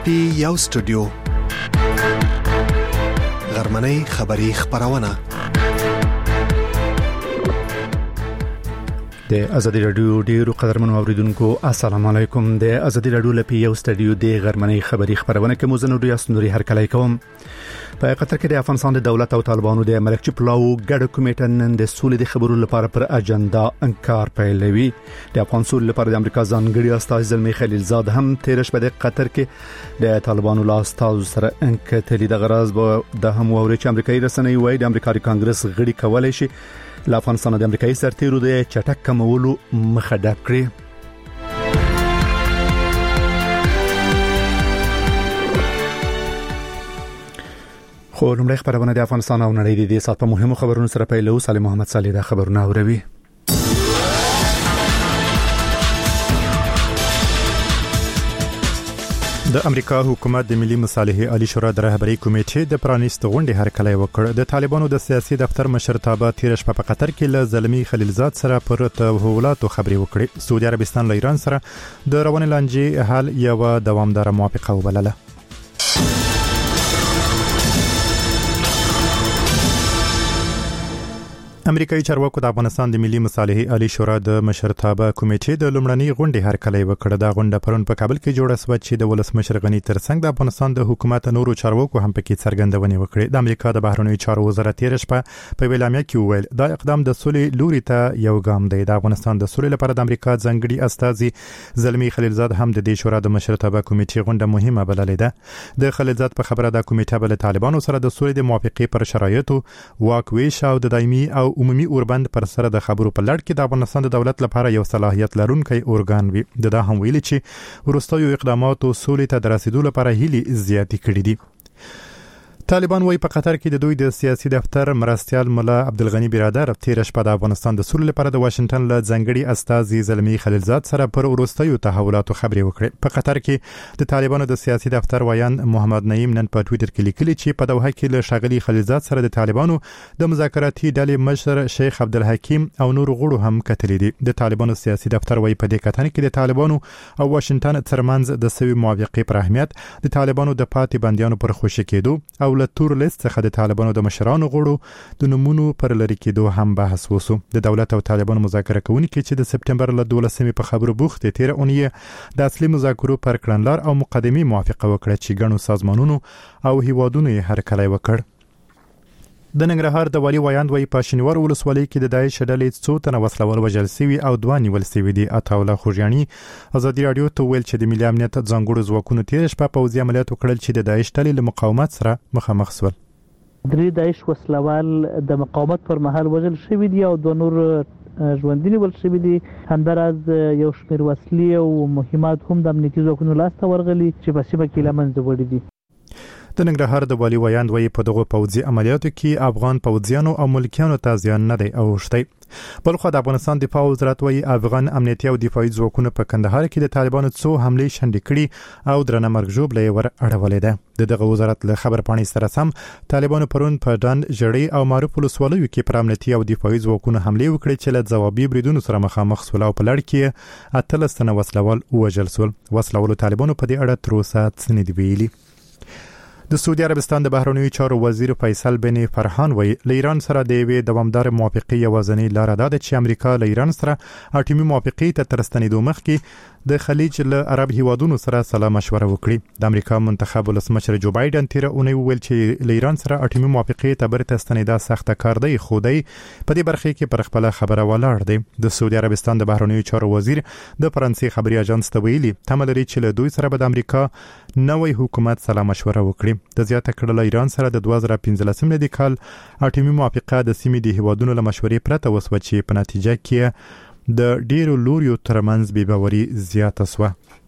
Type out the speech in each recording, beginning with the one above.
پی یو سټوډیو غرمنۍ خبری خبرونه د ازادي رادیو ډیرو قدرمنو اوریدونکو السلام علیکم. د ازادي رادیو لپاره یو سټوډیو د غرمنۍ خبری خبرونه کې موزنو ریاستنوري هر کله کوم. په قطر کې د افغانستان د دولت او طالبانو د ملکچي پلاو ګډ کمیټه نن د سولې د خبرو لپاره پر اجنډا انکار پیلوي. د افغان سولې لپاره د امریکا ځانګړي استازی زلمی خلیلزاد هم تیر شپه د قطر کې د طالبانو لا استازو سره انکټلی د غرض د هم ووري چې امریکایي رسنۍ وایي د امریکا کانګرس غړي کولای شي له افغانستان د امریکایي سرتیرو د چټک کمولو مخه ډب کړي. خو لومړی خبرونه د افغانستان او نړۍ د سات په مهمو خبرونو سره پیلو. سالم محمد صالح د خبرونه اوروي. د امریکا حکومت د ملي مصالحې عالی شورا د رهبری کمیټې د پرانیست غونډې هرکلی وکړ. د طالبانو د سیاسي دفتر مشرتابه تیر شپه په قطر کې له زلمی خلیلزاد سره پر تحولاتو خبري وکړي. سعودي عربستان له ایران سره د روان لانجې حل یو دوامدار موافقه وبلله. امریکایي چارواکو د افغانستان د ملي مصالحې عالی شورا د مشرتابه کمیټې د لومړنۍ غونډې هرکلی وکړ. دا غونډه پرون په کابل کې جوړه شوه چې د ولسمشر غنی ترڅنګ د افغانستان د حکومت نورو چارواکو هم پکې څرګندونې وکړې. د امریکا د بهرنیو چارو وزارت تیر شپه په اعلامیه کې وویل دا اقدام د سولې لوري ته یو ګام دی. د افغانستان د سولې لپاره د امریکا ځانګړي استازي زلمی خلیلزاد هم د دې شورا د مشرتابه کمیټې غونډه مهمه بللې ده. د خلیلزاد په خبره د کمیټه بل طالبانو سره د سولې د موافقې پر شرایطو واک ویش او د دایمي او عمومي اوربند پر سره د خبرو په لړ کې د افغانستان د دولت لپاره یو صلاحیت لرونکی اورګان وي. دا هم ویلي چې وروستیو اقداماتو سولې ته د رسیدو لپاره هیلې زیاتې کړې دي. طالبان وايي په قطر کې د دوی د سیاسي دفتر مرستيال مولا عبدالغنی برادر تیر شپه د افغانستان د سولې لپاره د واشنگټن له ځانګړي استازي زلمی خلیلزاد سره پر وروستیو تحولاتو خبري وکړي. په قطر کې د طالبانو د سیاسي دفتر وایان محمد نعیم نن په ټوئیټر کې لیکلي چې په دوحه کې له شاغلي خلیلزاد سره د طالبانو د مذاکراتي ډلې مشر شیخ عبدالحکیم او نور غړو هم کتلې دي. د طالبانو سیاسي دفتر وايي په دې کتنه کې د طالبانو او واشنگټن ترمنځ د سوي موافقې پر اهمیت، د طالبانو د پاتې بنديانو پر خوشی کېدو او له تور لیست څخه د طالبانو د مشرانو غړو د نمونو پر لری کېدو هم بحث وسو. د دولت او طالبانو مذاکره کوونکي چې د سپټمبر له 12 په خبرو بوخت تیر اونۍ د اصلي مذاکرو پر کړنلار او مقدمي موافقه وکړه چې ګڼو سازمانونو او هیوادونو یې هرکلی وکړ. د ننګرهار د والی وایاند وایي په شنوار ولسوالۍ کې د داعش ډلې څو تنه وسلوال وژل شوي او 2 نیول شوي دي. عطاالله خوږیاني ازادي رادیو ته ویل چې د ملي امنیت ځانګړو ځواکونو تیر شپه پوځي عملیات وکړل چې د داعش ډلې له مقاومت سره مخامخ شول. 3 داعش وسلوال د مقاومت پر مهال وژل شوي دي او 2 نور ژوندۍ نیول شوي دي. همداراز یو شمېر وسلې او مهمات هم د امنیتي ځواکونو لاسته ورغلي چې په سیمه کې له منځه وړي دي. د ننګرهار د والی وایاند وایي په دغه پوځي عملیاتو کې افغان پوځیانو او ملکیانو ته زیان نه دی اوښتی. بلخو د افغانستان دفاع وزارت وایي افغان امنیتي او دفاعي ځواکونو په کندهار کې د طالبانو څو حملې شنډې کړي او درنه مرګ ژوبله ور اړولې ده. دغه وزارت له خبر پاڼې سره سم طالبانو پرون په ډند جړې او معروف ولسوالیو کې پر امنیتي او دفاعي ځواکونو حملې وکړي چې له ځوابي بریدونو سره مخامخ شول او په لړ کې 18 تنه وسلوال وژل شول. وسلوالو طالبانو په دې اړه تر اوسه څه نه دی ویلي. د سعودي عربستان د بهرنیو چارو وزیر فیصل بن فرحان وایي له ایران سره د یوې دوامدار موافقې یوازینۍ لار ده چې امریکا له ایران سره اټومي موافقې ته تر ستنېدو مخکې د خلیج له عرب هیوادونو سره سلا مشوره وکړي. د امریکا منتخب ولسمشر جو بایدن تیر اونۍ ویل چې له ایران سره اټومي موافقې ته برته ستنېدا سخته کار دی، خو دی په دې برخه کې پر خپل خبره ولاړ دی. د سعودي عربستان د بهرنیو چارو وزیر د فرانسې خبري اژانس ته ویلي تمه لري چې له دوی سره به د امریکا نوې حکومت سلا مشوره وکړي. د زیاته کړه له ایران سره د 2015 ملي کال اټومي موافقه د سیمې د هیوادونو له مشورې پرته وسوه چې په نتیجه کې د ډیرو لوریو ترمنځ بې باوري زیاته شوه.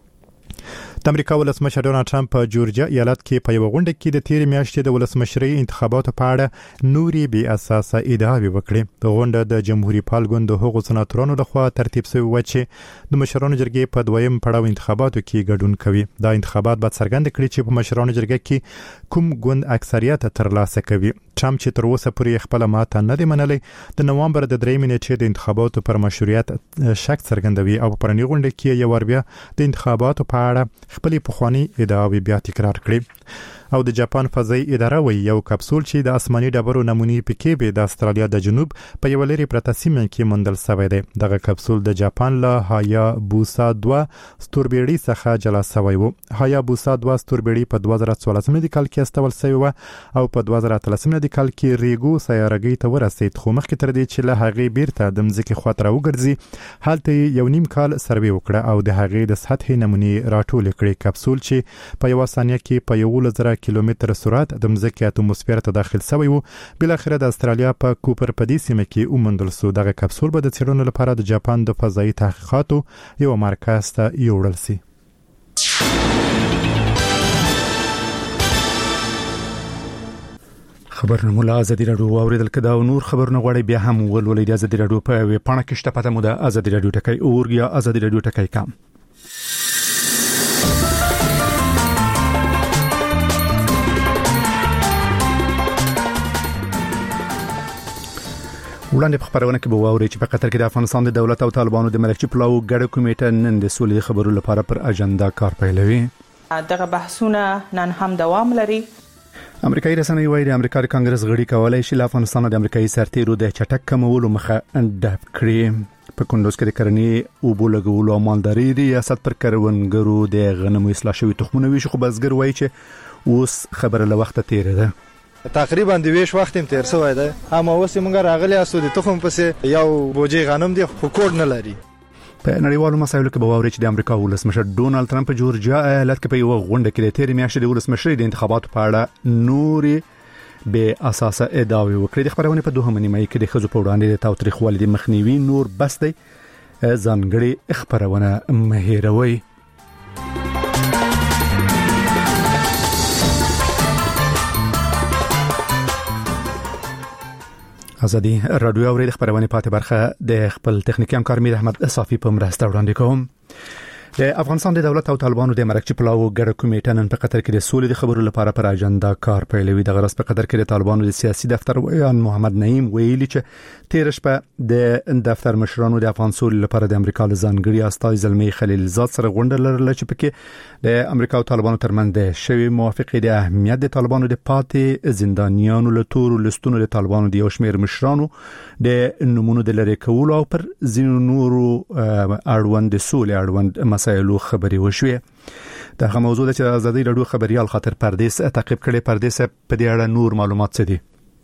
د امریکا ولسمشر ډونالد ټرمپ په جورجیا ایالت کې په یو غونډه کې د تیر میاشتې د ولسمشرۍ انتخاباتو په اړه نوري بې اساسه ادعاوې وکړې. د غونډه د جمهوریت پال ګوند د هغو سناتورانو لخوا ترتیب شوی و چې د مشرانو جرګې په دویم پړاو انتخاباتو کې ګډون کوي. دا انتخابات به څرګند کړي چې په مشرانو جرګې کې کوم ګوند اکثریت ترلاسه کوي. ټرمپ چې تر اوسه پورې خپل ماته نه دی منلې، د نوامبر د 3 نیټې د انتخاباتو پر مشروعیت شک څرګندوي او په پرنی غونډه کې یو ور بیا د انتخاباتو په اړه خپل پخوانی ادعاوې بیا تکرار کړې. او د جاپان فضائي اداره وایي یو کپسول چې د آسماني ډبرو نمونې پکې به د استرالیا د جنوب په یو لري پرته سیمه کې موندل شوی دی. دغه کپسول د جاپان له هایابوسا 2 ستوربېړۍ څخه جلا شوی و. هایابوسا 2 ستوربېړۍ په 2014 کال کې استول شوی و او په 2013 کال کې ریګو سیارهګۍ ته ورسېد، خو مخکې تر دې چې له هغې بیرته د مځکې خواته راوګرځي هلته یو نیم کال سروې وکړه او د هغې د سطحې نمونې راټولې کړې. کپسول چې په یو ثانیه کې په 11,000 کیلومتر سرعت د مځکې اتموسفیر ته داخل شوی و. بل اخر د استرالیا په کوپر په دې سیمه کې وموندل شو. دغه کپسول به د څېړنو لپاره د جاپان د فضائي تحقیقاتو یو مرکز ته یوړل شي. خبرونه مولا ازادي راډیو اوریدل کدا او نور خبرونه غواړي بیا هم ولولې د ازادي راډیو په ویب پاڼه کې شته. پته مو د ازادي راډیو ټکی اور یا ازادي راډیو ټکی کام. وړاندې په خبرونه کې به واوري چې په قطر کې د افغانستان د دولت او طالبانو د مرکزي پلاو ګډه کمیټه نن د سولې خبرو لپاره پر اجنډا کار پیلوي. دغه بحثونه نن هم دوام لري. امریکایي رسنۍ وايي د امریکا کانګرس غړي کولای شي له افغانستان د امریکایي سرتیرو د چټک کمولو مخه ډب کړي. په کندوز کې د کرنې او بولګولو او مالداري ریاست پر کروندګرو د غنمو اصلاح شوی تخمونه ویشي، خو بزګر وايي چې اوس خبره له وخت تیره ده. تقریبا د ویش وخت هم تیر شوی دی، اما اوس موږ راغلی اسو د تخم پسې یو بوجي غنم دی خو کوډ نه لري. په نړیوالو مسایلو کې به واوري چې د امریکا ولسمشر ډونالد ټرمپ په جورجیا ایالت کې په یو غونډه کې د تیر میاشتې د ولسمشر د انتخاباتو په اړه نوري به اساسه ادعاوې وکړې. د خبرونه په دوه نیمه کې د خزو په وړاندې د تاوتریخوالي د مخنیوي نور بس دی. ځانګړي خبرونه مهیروي. ازادي راډیو اورید خبرونه پاتې برخه د خپل تخنیکی همکار میر احمد صافی په مرسته وړاندې کوم. د افغانستان د دولت او طالبانو د مرکزي پلاو ګډه کمیټه نن په قطر کې د سولې د خبرو لپاره پر اجنډا کار پیلوي. د غرض په قطر کې د طالبانو د سیاسي دفتر ویان محمد نعیم ویلي چې تیر شپه د دفتر مشرانو د افغان سولې لپاره د امریکا له ځانګړي استازي زلمی خلیلزاد سره غونډه لرله چې پکې د امریکا او طالبانو ترمنځ د شوی موافقې د اهمیت د طالبانو د پاتې زندانیانو له تورو لستونو د طالبانو د یو شمېر مشرانو د نمونه د لری کولو او پر ځینو نورو اړوند سولې اړوند مسایلو خبري وشوې. دا موضوع د ازادي راډیو خبريال خاطر پردیس تعقیب کړي. پردیس په دې اړه نور معلومات څه دي؟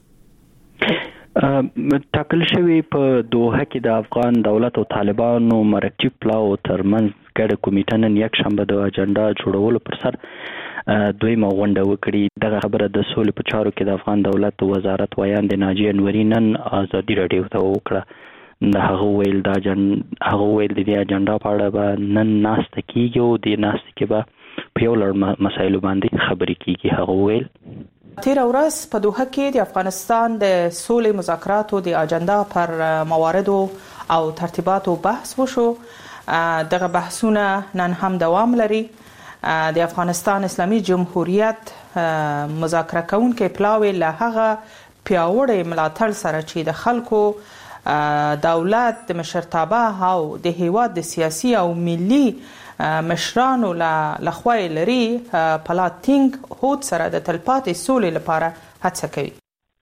ټاکل شوی په دوحه کې د افغان دولت او طالبانو مرکزي پلاو ترمنځ ګډه کمیټه نن یک شنبه د اجنډا جوړولو پر سر دویمه غونډه وکړي. دغه خبره د سولې په چارو کې د افغان دولت وزارت ویان د ناجی انوري نن ازادي راډیو ته وکړه. هغه ویل د دې اجنډا په اړه به نن ناسته کیږي او د ناسته کې به په یو لړ مسایلو باندې خبرې کیږي. هغه ویل تیر ورځ په دوحه کې د افغانستان د سولې مذاکراتو د اجنډا پر مواردو او ترتیباتو بحث وشو. دغه بحثونه نن هم دوام لري. د افغانستان اسلامي جمهوریت مذاکره کوونکې پلاوی له هغه پیاوړی ملاتړ سره چې د خلکو دولت د مشرتابه او د هیواد د سیاسي او ملي مشرانو لخوا لري پلاتینګ هوت سره د تلپاتې سولې لپاره هڅه کوي.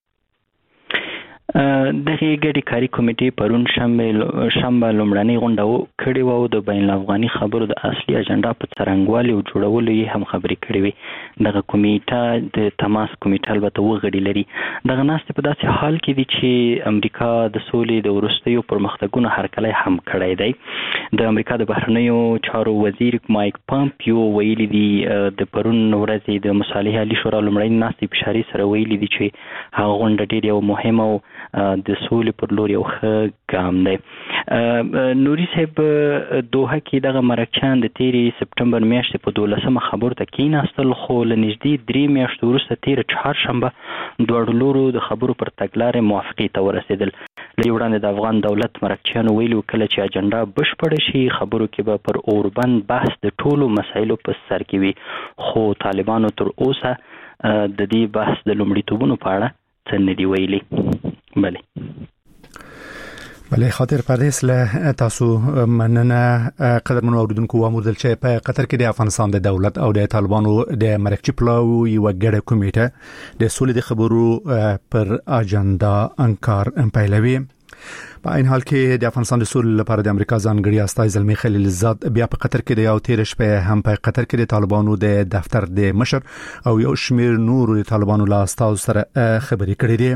دغه ګډي کاری کمیټې پرون شنبه لومړنۍ غونډه کړې و او د بین الافغاني خبرو د اصلي اجنډا په څرنګوالي او جوړولو یې هم خبرې کړې وي. دغه کمیټه د تماس کمیټه البته وغړي لري. دغه ناستې په داسې حال کې دي چې امریکا د سولې د وروستیو پرمختګونو هرکلی هم کړی دی. د امریکا د بهرنیو چارو وزیر مایک پامپیو ویلي دی د پرون ورځې د مصالحې عالی شورا لومړنۍ ناستې په اشارې سره ویلي دی چې هغه غونډه ډېر یو مهمه او د سولې پر لور یو ښه ګام دی. نوري صاحب دوحه کې دغه مرکچیان د تیری سپټمبر میاشتې په 12مه خبرو ته کېناستل، خو له نږدې 3 میاشتو وروسته تیره چهارشنبه دواړو لورو د خبرو پر تګلارې موافقې ته ورسېدل. له وړاندې د افغان دولت مرکچیانو ویلي کله چې اجنډا بشپړه شي خبرو کې به پر اوربند بحث د ټولو مسایلو په سر کې وي، خو طالبانو تر اوسه د دې بحث د لومړیتوبونو په اړه څه نه دی ویلي. بله بله خاطر پردیس له تاسو مننه قدرمن اوریدونکو وامودل چې په قطر کې د افغانستان د دولت او د طالبانو د مرکزی پلاوی یو ګډه کمیټه د سولې د خبرو پر اجنډا انکار پیلوي. په این حال کې د افغانستان د سولې لپاره د امریکا ځانګړي استازی زلمی خلیلزاد بیا په قطر کې د یو تیر شپه هم په قطر کې د طالبانو د دفتر د مشر او یو شمیر نور د طالبانو لا استازو سره خبرې کړې دي.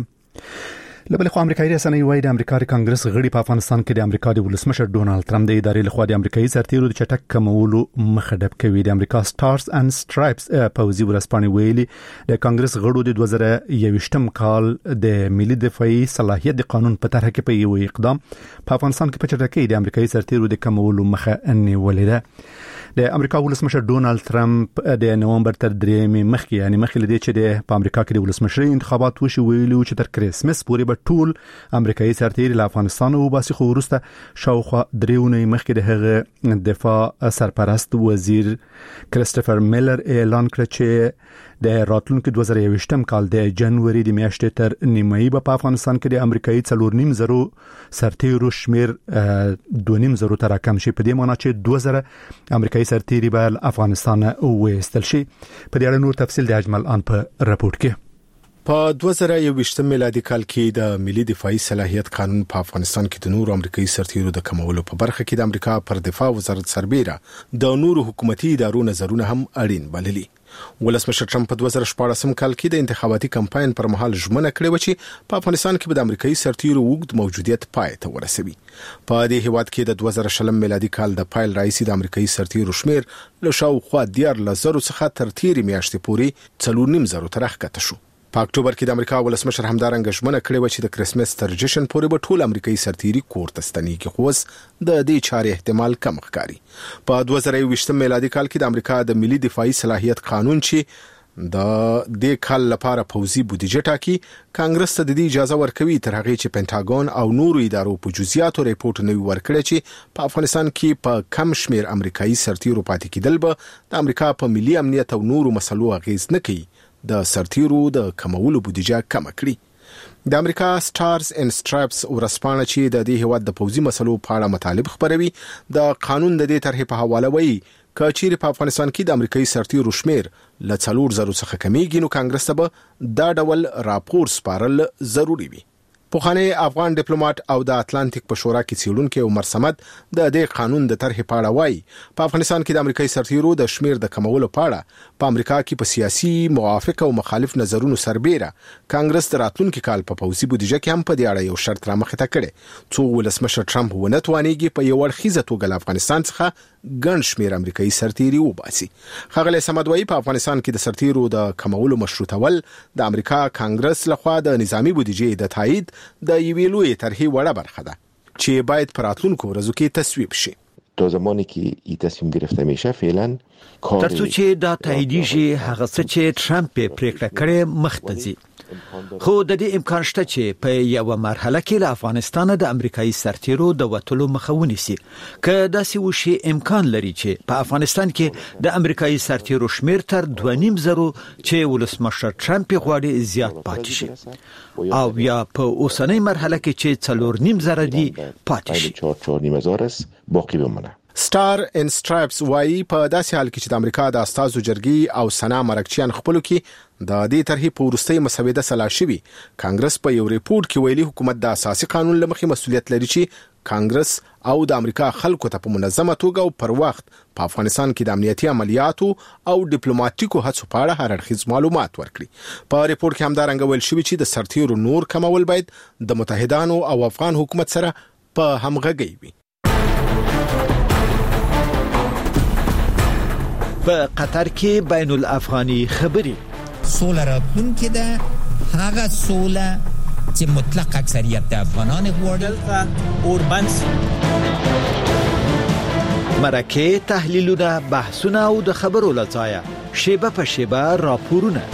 لبل خو امریکایي رسنۍ وايي د امریکا کانګرس غړي په افغانستان کې د امریکا د ولسمشر ډونالد ټرمپ د ادارې لخوا د امریکایي سرتیرو د چټک کمولو مخه ډب کوي. د امریکا سټارز اند سټرایپس پوزي ورسپانې ویلي د کانګرس غړو د 2021م کال د ملي دفاعي صلاحیت د قانون په طرح کې په یو اقدام په افغانستان کې په چټکۍ د امریکایي سرتیرو د کمولو مخه نیولې ده. د امریکا ولسمشر ډونالد ټرمپ د نومبر تر 3 مخکې یعنی مخکې لدی چې د امریکا کې د ولسمشري انتخابات وشي ویلو چې تر کریسمس پورې به ټول امریکایي سرتیري له افغانستان او باسي خو ورسته شاوخوا 3 ونې مخکې د هغه دفاع سرپرست وزیر کریستوفر میلر اعلان کړ چې د راتلونکي 2021م کال د جنوري د میاشتې تر نیمایي په افغانستان کې د امریکایي 4.5 سرتیرو شمیر 2.5 تر کم شي. په دې معنی چې 2000 امریکایي سرتیري به افغانستان وېستل شي. په دې اړه نور تفصیل د اجمل ان په راپورټ کې. په 2021 میلادي کال کې د ملي دفاعي صلاحیت قانون په افغانستان کې د نور امریکایي سرتیرو د کمولو په برخه کې د امریکا پر دفاع وزارت سربېره د نور حکومتي ادارو نظرونه هم اړین بللي. ولسمشر ټرمپ په 2014 کال کې د انتخاباتي کمپاین پر مهال ژمنه کړې و چې په افغانستان کې به د امریکایي سرتیرو وګد موجودیت پای ته ورسوي. په دې هیواد کې د 2020 میلادي کال د پایل رئیس د امریکایي سرتیرو شمیر له شاوخوا 10,000 څخه تر تیرې میاشتې پورې 4.5 تر ښکته شو. په اکتوبر کې د امریکا ولسمشر همدارنګه ژمنه کړې و چې د کریسمس تر جشن پورې به ټول امریکایي سرتیري کور ته ستنېږي، خو اوس د دې چارې احتمال کم ښکاري. په 2021 میلادي کال کې د امریکا د ملي دفاعي صلاحیت قانون چې د دې کال لپاره پوزي بودیجه ټاکي کانګرس ته د دې اجازه ورکوي تر هغه چې پینټاګون او نورو ادارو په جزئیاتو ریپورت نوي ورکړي چې په افغانستان کې په کم شمیر امریکایي سرتیرو پاتې کېدل به د امریکا په ملي امنیت او نورو مسلو اغیز نه کوي د سرتیرو د کمولو بودیجه کم کړي. د امریکا سټارز اند سټرایپس ورسپانه چې د دې هیواد د پوزي مسلو په اړه مطالب خبروي د قانون د دې طرحې په حواله وایي کچېری په افغانستان کې د امریکایي سرتیرو شمیر ل 4,000 څخه کمیږي نو کانګرس ته دا ډول راپور سپارل ضروری وي. پوخانه افغان ډیپلوماټ او د اتلانتیک په شورا کې څیړونکو عمر صمد د دې قانون د طرحې په اړه وایي په افغانستان کې د امریکایي سرتیرو د شمیر د کمولو په اړه په امریکا کې په سیاسي موافق او مخالف نظرونو سربېره کانګرس د راتلونکي کال په پوزي بودیجه کې هم په دې اړه یو شرط رامخې ته کړي څو ولسمشر ټرمپ ونه توانېږي په یو اړخیزه توګه افغانستان څخه ګڼ شمیر امریکایي سرتیري وباسي. ښاغلی صمد وایي په افغانستان کې د سرتیرو د کمولو مشروطول د امریکا کانګرس لخوا د نظامی بودیجې د تایید د یوې لویې طرحې وړه برخه ده چې باید په راتلونکو ورځو کې تصویب شي. تا زمانی که این تصمیم گرفته میشه فعلا ترڅو چې دا تاییدیږي هغه څه چې ټرمپ پریکړه کړې مخته ځي. خو د دې امکان شته چې په یو مرحله کې له افغانستان د امریکایي سرتیرو د وټلو مخه ونیسي. که داسې وشي امکان لري چې په افغانستان کې د امریکایي سرتیرو شمیر تر 2.5 چې ولسمشر ټرمپ غواړي زیات پاتې شي او یا په اوسنۍ مرحله کې چې 4.5 دي پاتې شي 4.5 است باقی بمانه. سټار اند سټرایپس وايي په داسې حال کې چې د امریکا د استازو جرګې او سنا مرکچیان خپلو کې د دې طرحې په وروستۍ مسوده سلا شوي کانګرس په یو ریپورت کې ویلي حکومت د اساسي قانون لمخې مسؤلیت لري چې کانګرس او د امریکا خلکو ته په منظمه توګه او پر وخت په افغانستان کې د امنیتي عملیاتو او ډیپلوماټیکو هڅو په اړه هر اړخیز معلومات ورکړي. په ریپورت کې همدارنګه ویل شوی چې د سرتیرو نور کمول باید د متحدانو او افغان حکومت سره په همغږۍ وي. په قطر کې بین الافغاني خبرې سوله راتلونکې ده هغه سوله چې مطلق اکثریت د افغانان غواړي اوربنس مرکه تحلیلونه بحثونه او د خبرو لځایه شیبه په شیبه راپورونه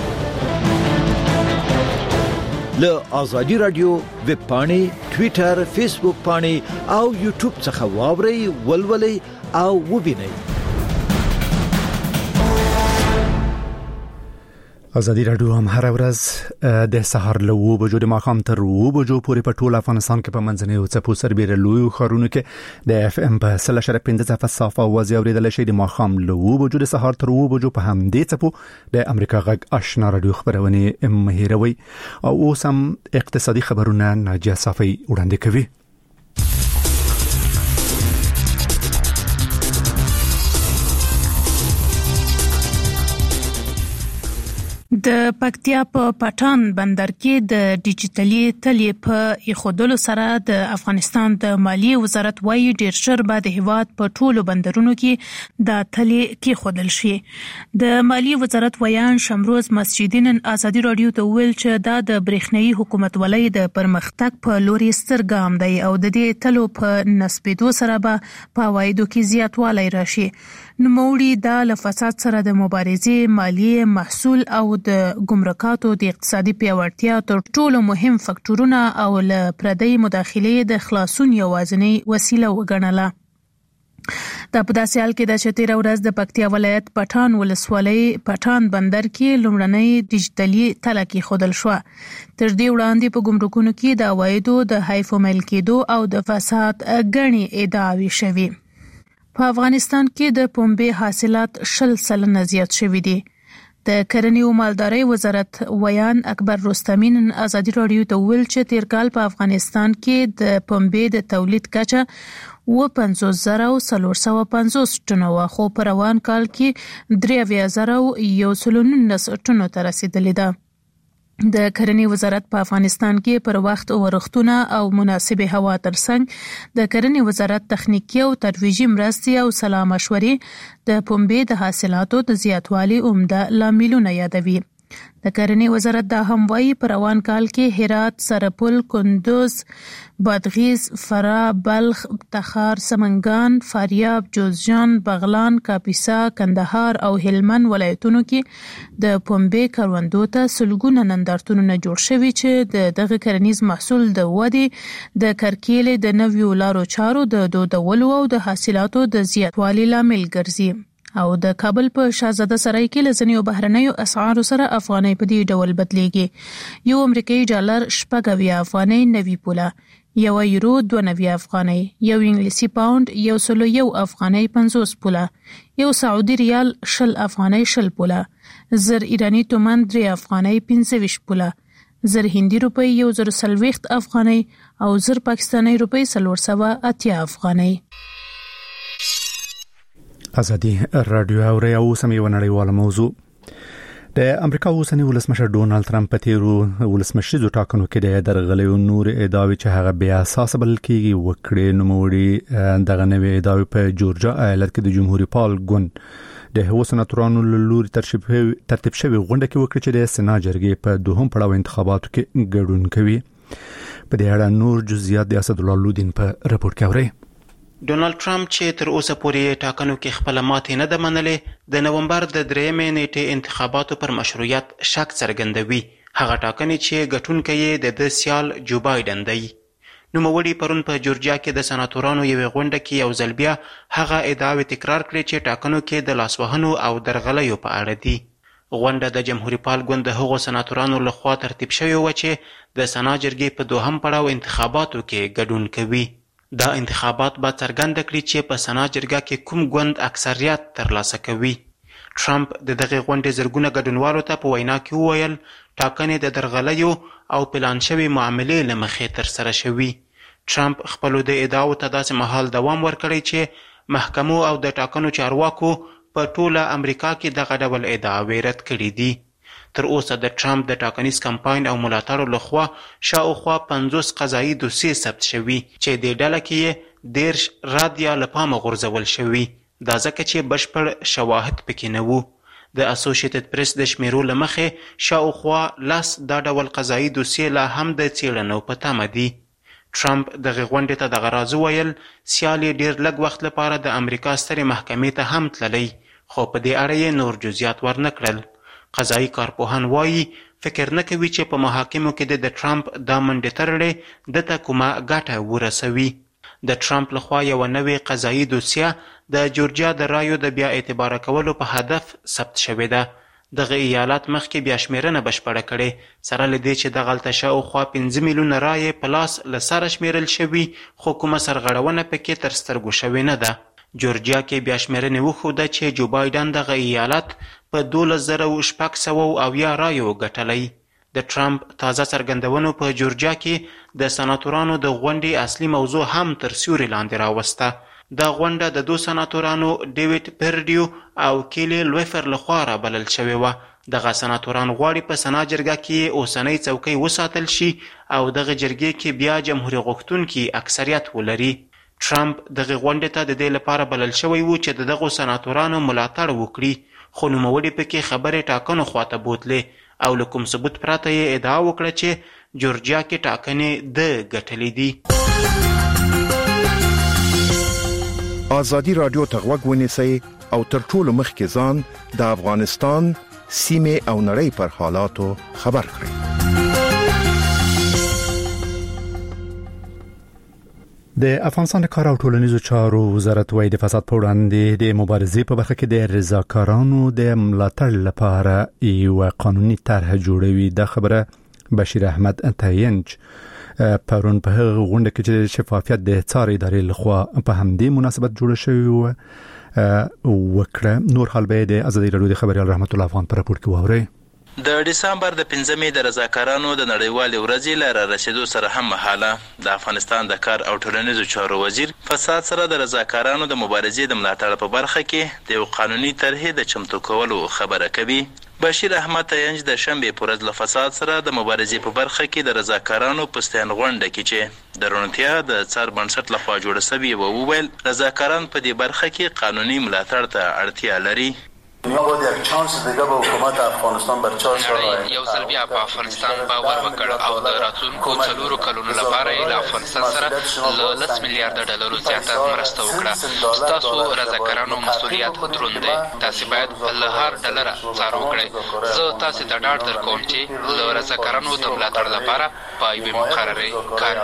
له آزادی رادیو ویب پاڼې ټوئیټر فیسبوک پاڼې او یوټیوب څخه واورئ ولولئ او وبینئ. ازادي رادیو هم هر ورځ د سحر له 2 بجو د ماښام تر 2 بجو پورې په ټول افغانستان کې په منځنۍ او څپو سربېره لوی خارونو کې د اف ام په 3.15 صافه اوازې اوریدل شي. د ماښام له 2 بجو د سحر تر 2 بجو په همدې څپو د امریکا غږ آشنا رادیو خبرونه مهیروي او اوس هم اقتصادي خبرونه ناجیه صافي وړاندې کوي. د پکتیا په پټان بندر کې د ډیجیټلي تلې په ایښودلو سره د افغانستان د مالیې وزارت وايي ډیر ژر به د هیواد په ټولو بندرونو کې د تلې کېښودل شي. د مالیې وزارت ویان شمروز مسجدین ازادي رادیو ته ویل چې دا د برېښنايي حکومتولۍ د پرمختګ په لوري ستر ګام دی او د دې تلو په نسبېدو سره به په عوایدو کې زیاتوالی راشي. نوموړي دا له فساد سره د مبارزې، مالیې، محصول او د ګمرکاتو د اقتصادي پیاوړتیا تر ټولو مهم فکټورونه او له پردۍ مداخلې د خلاصون یوازینۍ وسیله وګڼله. دا په داسې حال کې د چې تېره ورځ د پکتیا ولایت پټان ولسوالۍ پټان بندر کې لومړنۍ ډیجیټلي تله کېښودل شوه. تر دې وړاندې په ګمرکونو کې د عوایدو د حیف میل کېدو او د فساد ګڼې ادعاوې شوي. په افغانستان کې د پنبې حاصلات 20% زیات شوي دي. د کرنې او مالدارۍ وزارت ویان اکبر رستمین ازادي رادیو ته ویل چې تیر کال په افغانستان کې د پنبې د تولید کچه 50,450 ټنه وه، خو په روان کال کې 3,119 ټنو ته رسیدلې ده. د کرنې وزارت په افغانستان کې پر وخت ورښتونه او مناسبه هوا ترڅنګ د کرنې وزارت تخنیکی او ترویجي مرستې او سلا مشورې د پنبې د حاصلاتو د زیاتوالي عمده لاملونه یادوي. د کرنې وزارت دا هم وایي په روان کال کې هرات، سرپل، کندوز، بادغیس، فراه، بلخ، تخار، سمنګان، فاریاب، جوزجان، بغلان، کاپیسا، کندهار او هلمند ولایتونو کې د پنبې کروندو ته سلګونه نندارتونونه جوړ شوي چې د دغه کرنیز محصول د ودې د کرکیلې د نویو لارو چارو د دودولو او د حاصلاتو د زیاتوالي لامل ګرځي. او د کابل په شاهزاده سرای کې لزنیو بهرنیو اسعارو سره افغانۍ په دې ډول بدلیږي. یو امریکایي ډالر 90 افغانۍ 90 پوله، یو یورو 92 افغانۍ، یو انګلیسي پاوند 101 افغانۍ 50 پوله، یو سعودي ریال 20 افغانۍ 20 پوله، زر ایرانی تومان 3 افغانۍ 25 پوله، زر هندي روپۍ 140 افغانۍ او زر پاکستاني روپۍ 480 افغانۍ. ازادي رادیو اوري او سمې ونړیواله موضوع. د امریکا اوسنی ولسمشر ډونالد ترامپ په تیرو ولسمشریزو ټاکنو کې د درغلیو نور ادعاوې چې هغه بیا اساس بل کېږي وکړي. نوموړي دغه نوې ادعاوې په جورجیا ایالت کې د جمهوریت پال ګوند د هغو سناتورانو له لوري ترتیب شوی غونډه کې وکړي چې د سنا جرګې په دوهم پړاو انتخاباتو کې ګډون کوي. په دې اړه نور جزئیات د اسدالله لودین په رپورټ کې اوري. ډونالد ټرمپ چې تر اوسه پورې ټاکنو کې خپل ماتې نه ده منلې، د نومبر د 3 نیټې انتخاباتو پر مشروعیت شک څرګندوي. هغه ټاکنې چې ګټونکی یې د سیال جو بایدن دی. نوموړي پرون په جورجیا کې د سناتورانو یوې غونډه کې یو ځل بیا هغه ادعاوې تکرار کړې چې ټاکنو کې د لاسوهنو او درغلیو په اړه دي. غونډه د جمهوریت پال ګوند د هغو سناتورانو لخوا ترتیب شوې وه چې د سنا جرګې په دوهم پړاو انتخاباتو کې ګډون کوي. دا انتخابات به څرګنده کړي چې په سنا جرګه کې کوم ګوند اکثریت ترلاسه کوي. ټرمپ د دغه غونډې زرګونه ګډونوالو ته په وینا کې وویل ټاکنې د درغلیو او پلان شوي معاملې له مخې ترسره شوي. ټرمپ خپلو د ادعاو ته داسې مهال دوام ورکړی چې محکمو او د ټاکنو چارواکو په ټوله امریکا کې دغه ډول ادعاوې رد کړي دي. تر اوسه د ټرمپ د ټاکنیز کمپاین او ملاتړو لخوا شاوخوا 50 قضایي دوسیې ثبت شوي چې د ډله کې یې 10 رادیا له پامه غورځول شوي. دا ځکه چې بشپړ شواهد پکې نه وو. د اسوسییټډ پریس د شمیرو له مخې شاوخوا 10 دا ډول قضایي دوسیې لا هم د څېړنو په تمه دي. ټرمپ دغه غونډې ته دغه راز وویل سیال یې ډېر لږ وخت لپاره د امریکا سترې محکمې ته هم تللی، خو په دې اړه یې نور جزئیات ورنه کړل. قضایي کارپوهان وایي فکر نه کوي چې په محاکمو کې د ټرمپ دا منډې ترړې دته کومه ګټه ورسوي. د ټرمپ لخوا یو نوې قضایي دوسیه د جورجیا د رایو د بیا اعتبار کولو په هدف ثبت شوې ده. دغه ایالت مخکې بیا شمیرنه بشپړه کړې سره له دې چې دغلته شاوخوا 15 میلیونه رایې په لاس له سره شمیرل شوي خو کومه سرغړونه پکې تر سترګو شوې نه ده. جورجیا کې بیا شمیرنې وښوده چې جو بایدن دغه ایالت په 12670 رایو ګټلی. د ټرمپ تازه څرګندونو په جورجیا کې د سناتورانو د غونډې اصلي موضوع هم تر سیوري لاندې راوسته. دا غونډه د 2 سناتورانو ډیویډ پردیو او کیلی لویفر لخوا رابلل شوې وه. دغه سناتوران غواړي په سنا جرګه کې اوسنۍ څوکۍ وساتل شي او دغه جرګې کې بیا جمهوریت غوښتونکي اکثریت ولري. ټرمپ دغه غونډې ته د دې لپاره بلل شوی و چې د دغو سناتورانو ملاتړ وکړي خو نوموړي پکې خبرې ټاکنو خواته بوتلې او له کوم ثبوت پرته یې ادعا وکړه چې جورجیا کې ټاکنې د ګټلې دي. آزادی رادیو ته غوږ ونیسئ او تر ټولو مخکې ځان د افغانستان سیمې او نړۍ پر حالاتو خبر کړئ. د افغانستان کار او ټولنیزو چارو وزارت وايي د فساد په وړاندې د مبارزې په برخه کې د رضاکارانو د ملاتړ لپاره یو قانوني طرح جوړوي. دا خبره بشیر احمد انتاینج پرون په غونډه کې چې شفافیت د څار ادارې لخوا په همدې مناسبت جوړه شوې وکړه. نور حال به د ازادي رادیو د خبريال رحمت الله افغان پر راپور کې ووري. د دسمبر د 15مې د رضاکارانو د نړیوالې ورځې لاره رسیدو سره هم مهاله د افغانستان د کار او ټولنیزو چارو وزیر فساد سره د رضاکارانو د مبارزې د ملاتړ په برخه کې د یو قانوني طرحې د چمتو کولو خبره کوي. بشیر احمد تینج د شنبه پر ورځ له فساد سره د مبارزې په برخه کې د رضاکارانو په ستاین غونډه کې چې د رونتیا د څار بنسټ لخوا جوړ شوی و وویل رضاکاران په دې برخه کې قانوني ملاتړ ته اړتیا لري. ما باید یک چانس دیگه به حکومت افغانستان بر 4 سال یو ځل بیا په افغانستان باور وکړ او د راتلونکو 4 کلونو لپاره یې له افغانستان سره له 10 میلیارډ ډالرو زیاته مرسته وکړه. تاسو رضاکارانو مسؤلیت دروند دی. تاسو باید له هر ډالر څار وکړئ. زه تاسو ته ډاډ درکوم چې له رضاکارانو د ملاتړ لپاره په یوې مقررې کار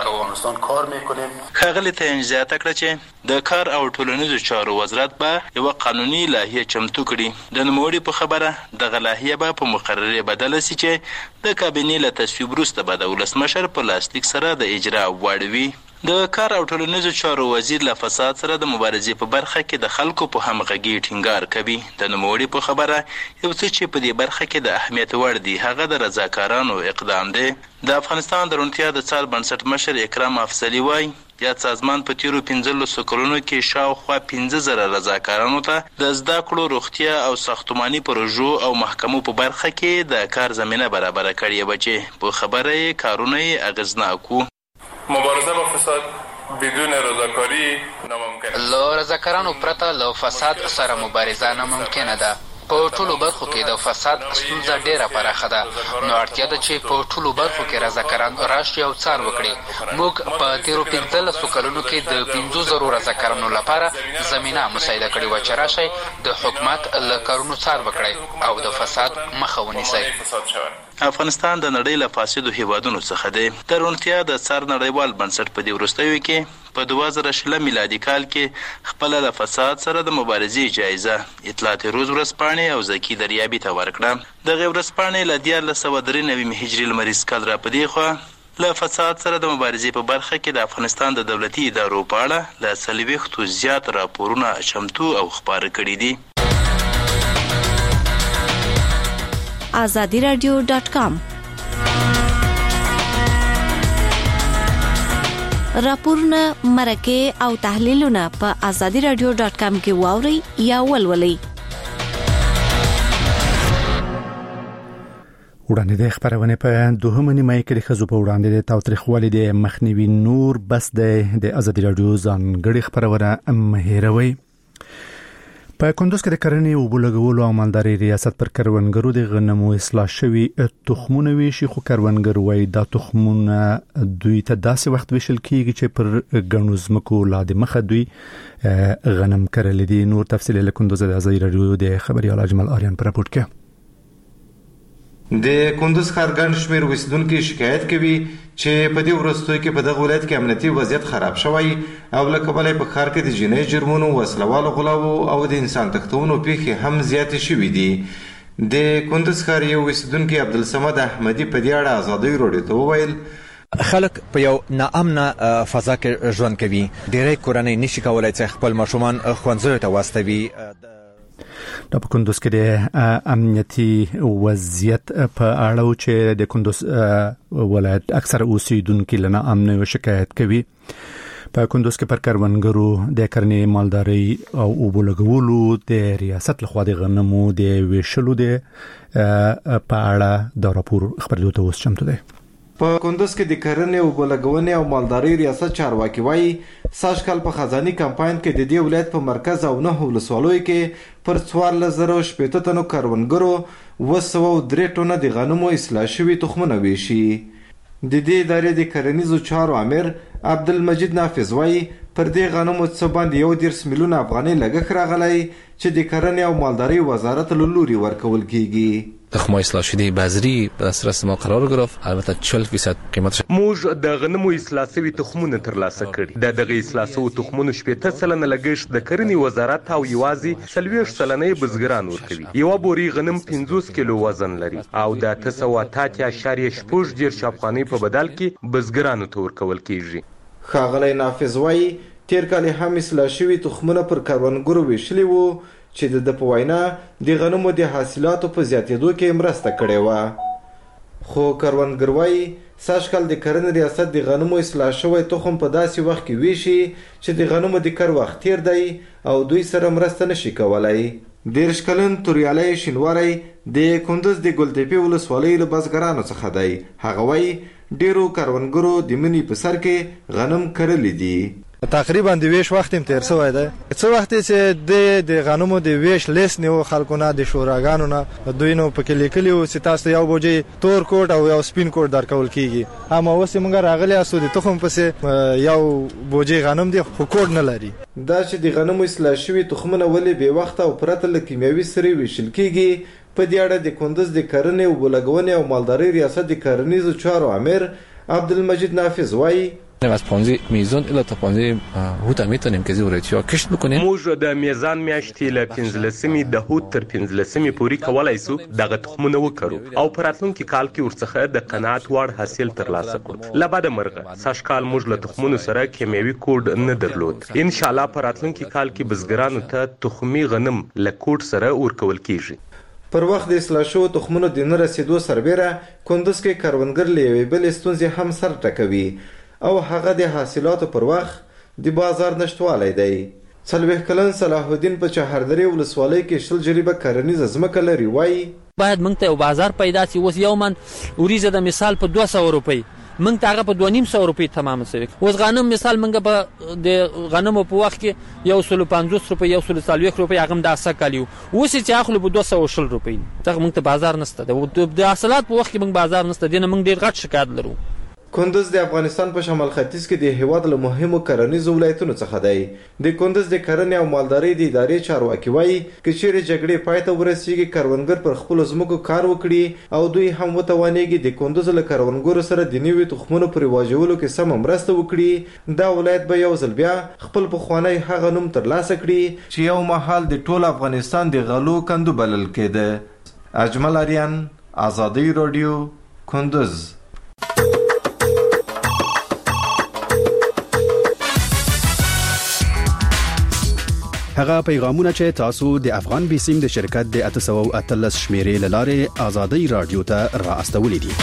کوم. ښاغلي ته زیاته کړه چې د کار او ټولنیزو چارو وزارت به یو قانوني لایحه چمتو کړي. د نوموړي په خبره دغه لایحه به په مقررې بدله شي چې د کابینې له تصویب وروسته به د ولسمشر په لاسلیک سره د اجرا واړوي. د کار او ټولنیزو چارو وزیر له فساد سره د مبارزې په برخه کې د خلکو په همغږي ټینګار کوي. د نوموړي په خبره یو څه چې په دې برخه کې د اهمیت وړ دی هغه د رضاکارانو اقدام دی. د افغانستان د رونتیا د څار بنسټ مشر اکرام افضلي وایي یاد سازمان په تیرو 15 کلونو کې شاوخوا 15,000 رضاکارانو ته د زده کړو، روغتیا او ساختماني پروژو او محکمو په برخه کې د کار زمینه برابر کړې و چې په خبره یې کارونه یې اغیزناک وو. مبارزه با فساد بدون رضاکاری ناممکن. له رضاکارانو پرته له فساد سره مبارزه ناممکنه ده. په ټولو برخو کې د فساد ستونزه ډیره پراخه ده. نو اړتیا ده چې په ټولو برخو کې رضاکاران راشي او څار وکړي. موږ په تیرو 15 کلونو کې د 15,000 رضاکارانو لپاره زمینه مساعده کړې و چې راشي د حکومت له کارونو څار وکړي او د فساد مخه ونیسي. افغانستان د نړۍ له فاسدو هیوادونو څخه دی. د رونتیا د څار نړیوال بنسټ په دې وروستیو کې په 2000 میلادي کال کې خپل له فساد سره د مبارزې جایزه اطلاعات روز ورځپاڼې او زکی دریابي ته ورکړه. د ورځپاڼې له 1993 هجري لمریز کال را پدې خو له فساد سره د مبارزې په برخه کې د افغانستان د دولتي ادارو په اړه له 40 زیات راپورونه چمتو او خبر کړي دي. azadiradio.com راپورونه، مرکه او تحلیلونه په azadiradio.com کې واوري یا ولولئ. وړاندې د خبرونه په دوهمه نیمه کې د خزو په وړاندې د تاوتریخوالي د مخنیوي نور بس د ازادي رادیو ځانګړي خبرونه مهیروي. په کندوز کې د کرنې او بولګولو او مالداري ریاست پر کروندګرو د غنمو اصلاح شوی تخمونه ویشي. خو کروندګر وایي دا تخمونه دوی ته داسې وخت ویشل کیږي چې پر غنو زمکو لا د مخه دوی غنم کرل دي. نور تفصیل له کندوز د ازادي رادیو د خبريال اجمل آریان پر راپورټ کې. د کندوز ښار ګڼ شمېر اوسیدونکي شکایت کوي چې په دې وروستیو کې په دغه ولایت کې امنیتي وضعیت خراب شوی او له کبله په ښار کې د جنایي جرمونو، وسلوالو غلاو او د انسان تښتونو پیښې هم زیاتې شوې دي. د کندز ښار یو اوسیدونکي عبدالصمد احمدي په دې اړه ازادي راډیو ته وویل خلک په یو ناامنه فضا کې ژوند کوي. ډېری کورنۍ نشي کولای چې خپل ماشومان ښوونځیو ته واستوي. د کندوز کې د امنیتي وضعیت په اړه چې د کندوز ولایت اکثر اوسیدونکو لنه امن شکایت کوي. په کندوز کې پر کروندګرو د کرنې مالداري او اوبولګولو د ریاست لخوا د غنمو د ویشلو د په اړه د راپور خبرېدو ته اوس چمتو دی. په کندوز کې د کرنې او اوبولګونې او مالداري ریاست چارواکي وایي سږکال په خزاني کمپاین کې د دې ولایت په مرکز او 9 ولسوالیو کې پر 14,000 تنو کروندګرو 203 ټنه د غنمو اصلاح شوي تخمونه ویشي. د دې ادارې د کرنیزو چارو امیر عبدالمجید نافذ وایي پر دې غنمو څه باندې 1.10 میلیونه افغانۍ لګښت راغلی چې د کرنې او مالداري وزارت له لوري ورکول کیږي. تخم اصلاح شده بذری به دسترس ما قرار گرفت. البته 40% قیمتش. موږ د غنمو اصلاح شوي تخمونه ترلاسه کړي. دغه اصلاح شوي تخمونو 80% لګښت د کرنې وزارت او یوازې 40% بزګران ورکوي. یو بوري غنم 50 کیلو وزن لري او د 9.8 افغانۍ په بدل کې بزګرانو ته ورکول کیږي. ښاغلی نافذ وایي تیر کال هم اصلاح شوي تخمونه پر کروندګرو ویشلي وو چې د په وینا د غنمو د حاصلاتو په زیاتېدو کې مرسته کړې وه. خو کروندګر وایي سږکال د کرنې ریاست د غنمو اصلاح شوی تخم په داسې وخت کې ویشي چې د غنمو د کر وخت تیر دی او دوی سره مرسته نشي کولای. 13 کلن توریالی شینواری د کندوز د ګلتپې ولسوالۍ له بزګرانو څخه دی. هغه وایي ډیرو کروندګرو د مني په سر کې غنم کرلی دي. تقریبا د ویش وخت هم تیر شوی دی. څه وخت چې د غنمو د ویش لیست نیو خلکو نه د شوراګانو نه دوی نو پکې لیکلي و چې تاسو یو بوجي تور کوټ او یو سپین کوټ درکول کیږي. اما اوس موږ راغلي اسو د تخم پسې یو بوجي غنم دی خو کوټ نه لري. دا چې د غنمو اصلاح شوي تخمونه ولې به وخت او پرته له کیمیاوي سرې ویشل کیږي په دې اړه د کندوز د کرنې او اوبولګونې او مالداري ریاست د کرنیزو چارو امیر عبدالمجید نافذ وایي از 15 میزان الی تا 15 هوت میتونیم که زورتیا کشت بکنیم. موږ د میزان میاشتې له 15 د هوت تر 15 پورې کولای شو دغه تخمونه وکړو او په راتلونکي کال کې ورڅخه د قناعت وړ حاصل ترلاسه کړو. له بعد مرغه سږکال موږ له تخمونو سره کیمیاوي کوډ نه درلود. ان شاء الله په راتلونکي کال کې بزګرانو ته تخمي غنم له کوډ سره ورکول کیږي. پر وخت د اصلاح شوو تخمونو د نه رسیدو سربیره کندوز کې کروندګر له یوې بلې ستونزې هم سر ټکوي او هغه د حاصلاتو پر وخت د بازار نشټوالی دی. 40 کلن صلاح الدین په چهاردری ولسوالۍ کې 20 جریبه کرنیزه ځمکه لري. وایي باید موږ ته یو بازار پیدا شي. اوس یو من وریځه د مثال په 200 روپۍ موږ ته هغه په 250 روپۍ تمام شوی. اوس غنم مثال موږ په د غنمو په وخت کې 150 روپۍ 140 روپۍ هغه د اسه کالیو اوس چې اخلو په 220 روپۍ. ځکه موږ ته بازار نشته. د حاصلات په وخت کې موږ بازار نشته. دینه موږ ډیر غټ شکایت لرو. کندوز د افغانستان په شمال ختیځ کې د هیواد له مهمو کرنیزو ولایتونو څخه دی. د کندوز د کرنې او مالدارۍ د ادارې چارواکي وایي که چیرې جګړې پای ته ورسیږي کروندګر پر خپلو ځمکو کار وکړي او دوی هم وتوانیږي د کندوز له کروندګرو سره د نوي تخمونو پر واجولو کې سمه مرسته وکړي. دا ولایت به یو ځل بیا خپل پخوانی هغه نوم ترلاسه کړي چې یو مهال د ټول افغانستان د غلو کندو بلل کېده. اجمل اریان، ازادي رادیو، کندوز. هغه پیغامونه چې تاسو د افغان بیسیم د شرکت د 813 شمیرې لاره ازادي رادیو ته را استولې دي.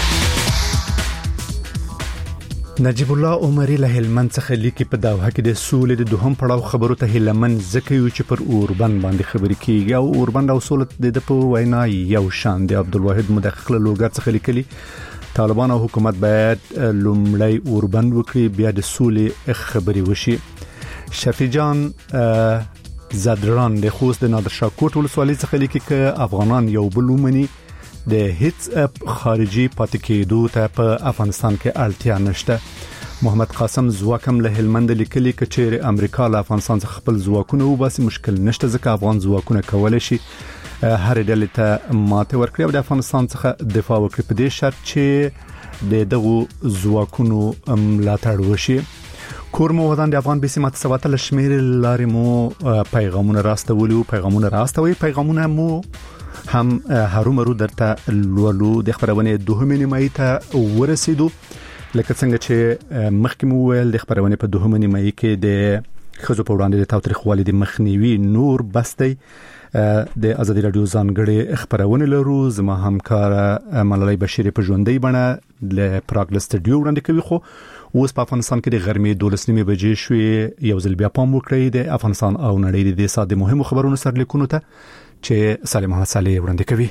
نجیب الله عمری له هلمند څخه لیکي په داوه کې د سولې د دوهم پړاو خبرو ته هلمند ځکه چې پر اوربند باندې خبرې کیږي او اوربند او سولې د په وینا یو شان دی. عبدالواحد مدخل لوګر څخه لیکلي طالبان او حکومت باید لومړی اوربند وکړي بیا د سولې خبرې وشي. شفیجان زادران د خوست د نادرشاه کوټ ولسوالۍ څخه لیکي چې افغانان یو بل ومني د هیڅ خارجي پاتې کېدو ته په افغانستان کې اړتیا نشته. محمد قاسم زواکم له هلمند لیکلي چې چیرې امریکا له افغانستان څخه خپل ځواکونه وباسي مشکل نشته ځکه افغان ځواکونه کولای شي هر ډلې ته ماته ورکړي او د افغانستان څخه دفاع وکړي په دې شرط چې د دغو ځواکونو ملاتړ وشي. کورمو ودان د افغان بیسیمات سواتل شمیر لارې مو پیغامونه راستولي پیغامونه مو هم هرومرو درته لولو د خبرونه دوهمه نیمه ته ورسېدو لکه څنګه چې مخکې مو ویل د خبرونه په دوهمه نیمه کې د خزو په وړاندې د تاوتریخوالي د مخنیوي نور بستي د ازادي رادیو ځانګړي خبرونه لرو زما همکار ملالۍ بشیر په ژوندۍ بڼه له پراګ سټډیو وړاندې کوي خو اوس په افغانستان کې د غرمې 12 بجې شوې یو ځل بیا پام وکړئ د افغانستان او نړۍ د ساده مهمو خبرونو سرلیکونو ته چې سالم محمد صالح وړاندې کوي.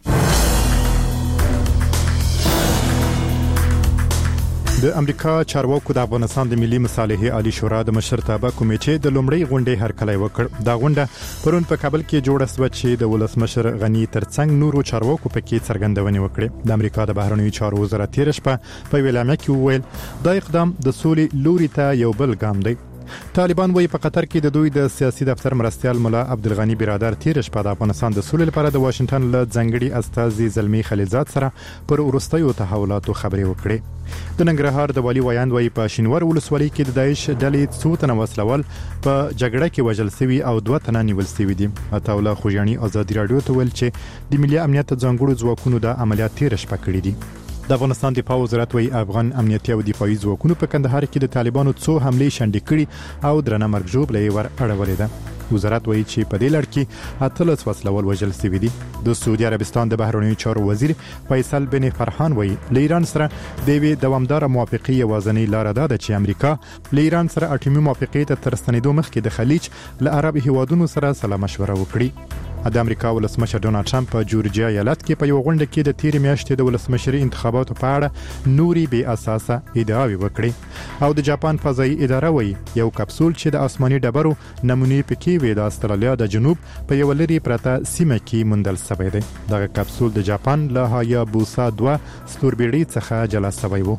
د امریکا چارواکو د افغانستان د ملي مصالحې عالی شورا د مشرتابه کمیټې د لومړۍ غونډې هرکلی وکړ. دا غونډه پرون په کابل کې جوړه شوه چې د ولسمشر غنی ترڅنګ نورو چارواکو پکې څرګندونې وکړې. د امریکا د بهرنیو چارو وزارت تیر شپه په ویلامه کې وویل دا اقدام د سولې لوري ته یو بل ګام دی. طالبان وایي په قطر کې د دوی د سیاسي دفتر مرستيال مولا عبدالغنی برادر تیر شپه د افغانستان د سولې لپاره د واشنگټن له ځنګړي استازي زلمی خلیلزاد سره پر ورستیو تحولاتو خبرې وکړې. د ننګرهار د والی ویاند وایي په شینور ولسوالۍ کې د داعش ډلې څو تنه وسلوال په جګړه کې وژل شوي او 2 تنه نیول شوي دي. عطاوله خوجانی ازادي رادیو ته ویل چې د ملي امنیت ځانګړو ځواکونو د عملیات تیر شپه کړې دي. د افغانستان دفاع وزارت وایي افغان امنیتي او دفاعي ځواکونو په کندهار کې د طالبانو څو حملې شنډې کړي او درنه مرګ ژوبلې ور اړولې ده. وزارت وایي چې په دې لړ کې 18 وسلوال وژل شوي دي. د سعودي عربستان د بهرنیو چارو وزیر فیصل بن فرحان وایي له ایران سره د یوې دوامدار موافقې یوازینۍ لار ده چې امریکا له ایران سره اټومي موافقې ته تر ستنېدو مخکې د خلیج له عرب هیوادونو سره سلا مشوره وکړي. د امریکا ولسمشر ډونالد ټرمپ په جورجیا ایالت کې په یو غونډه کې د تیر میاشتې د ولسمشري انتخاباتو په اړه نوري بې اساسه ادعاوې وکړې. او د جاپان فضائي اداره وایي یو کپسول چې د آسماني ډبرو نمونې پکې وي د استرالیا د جنوب په یو لري پرته سیمه کې موندل شوی دی. دغه کپسول د جاپان له هایابوسا 2 ستوربیړۍ څخه جلا شوی و.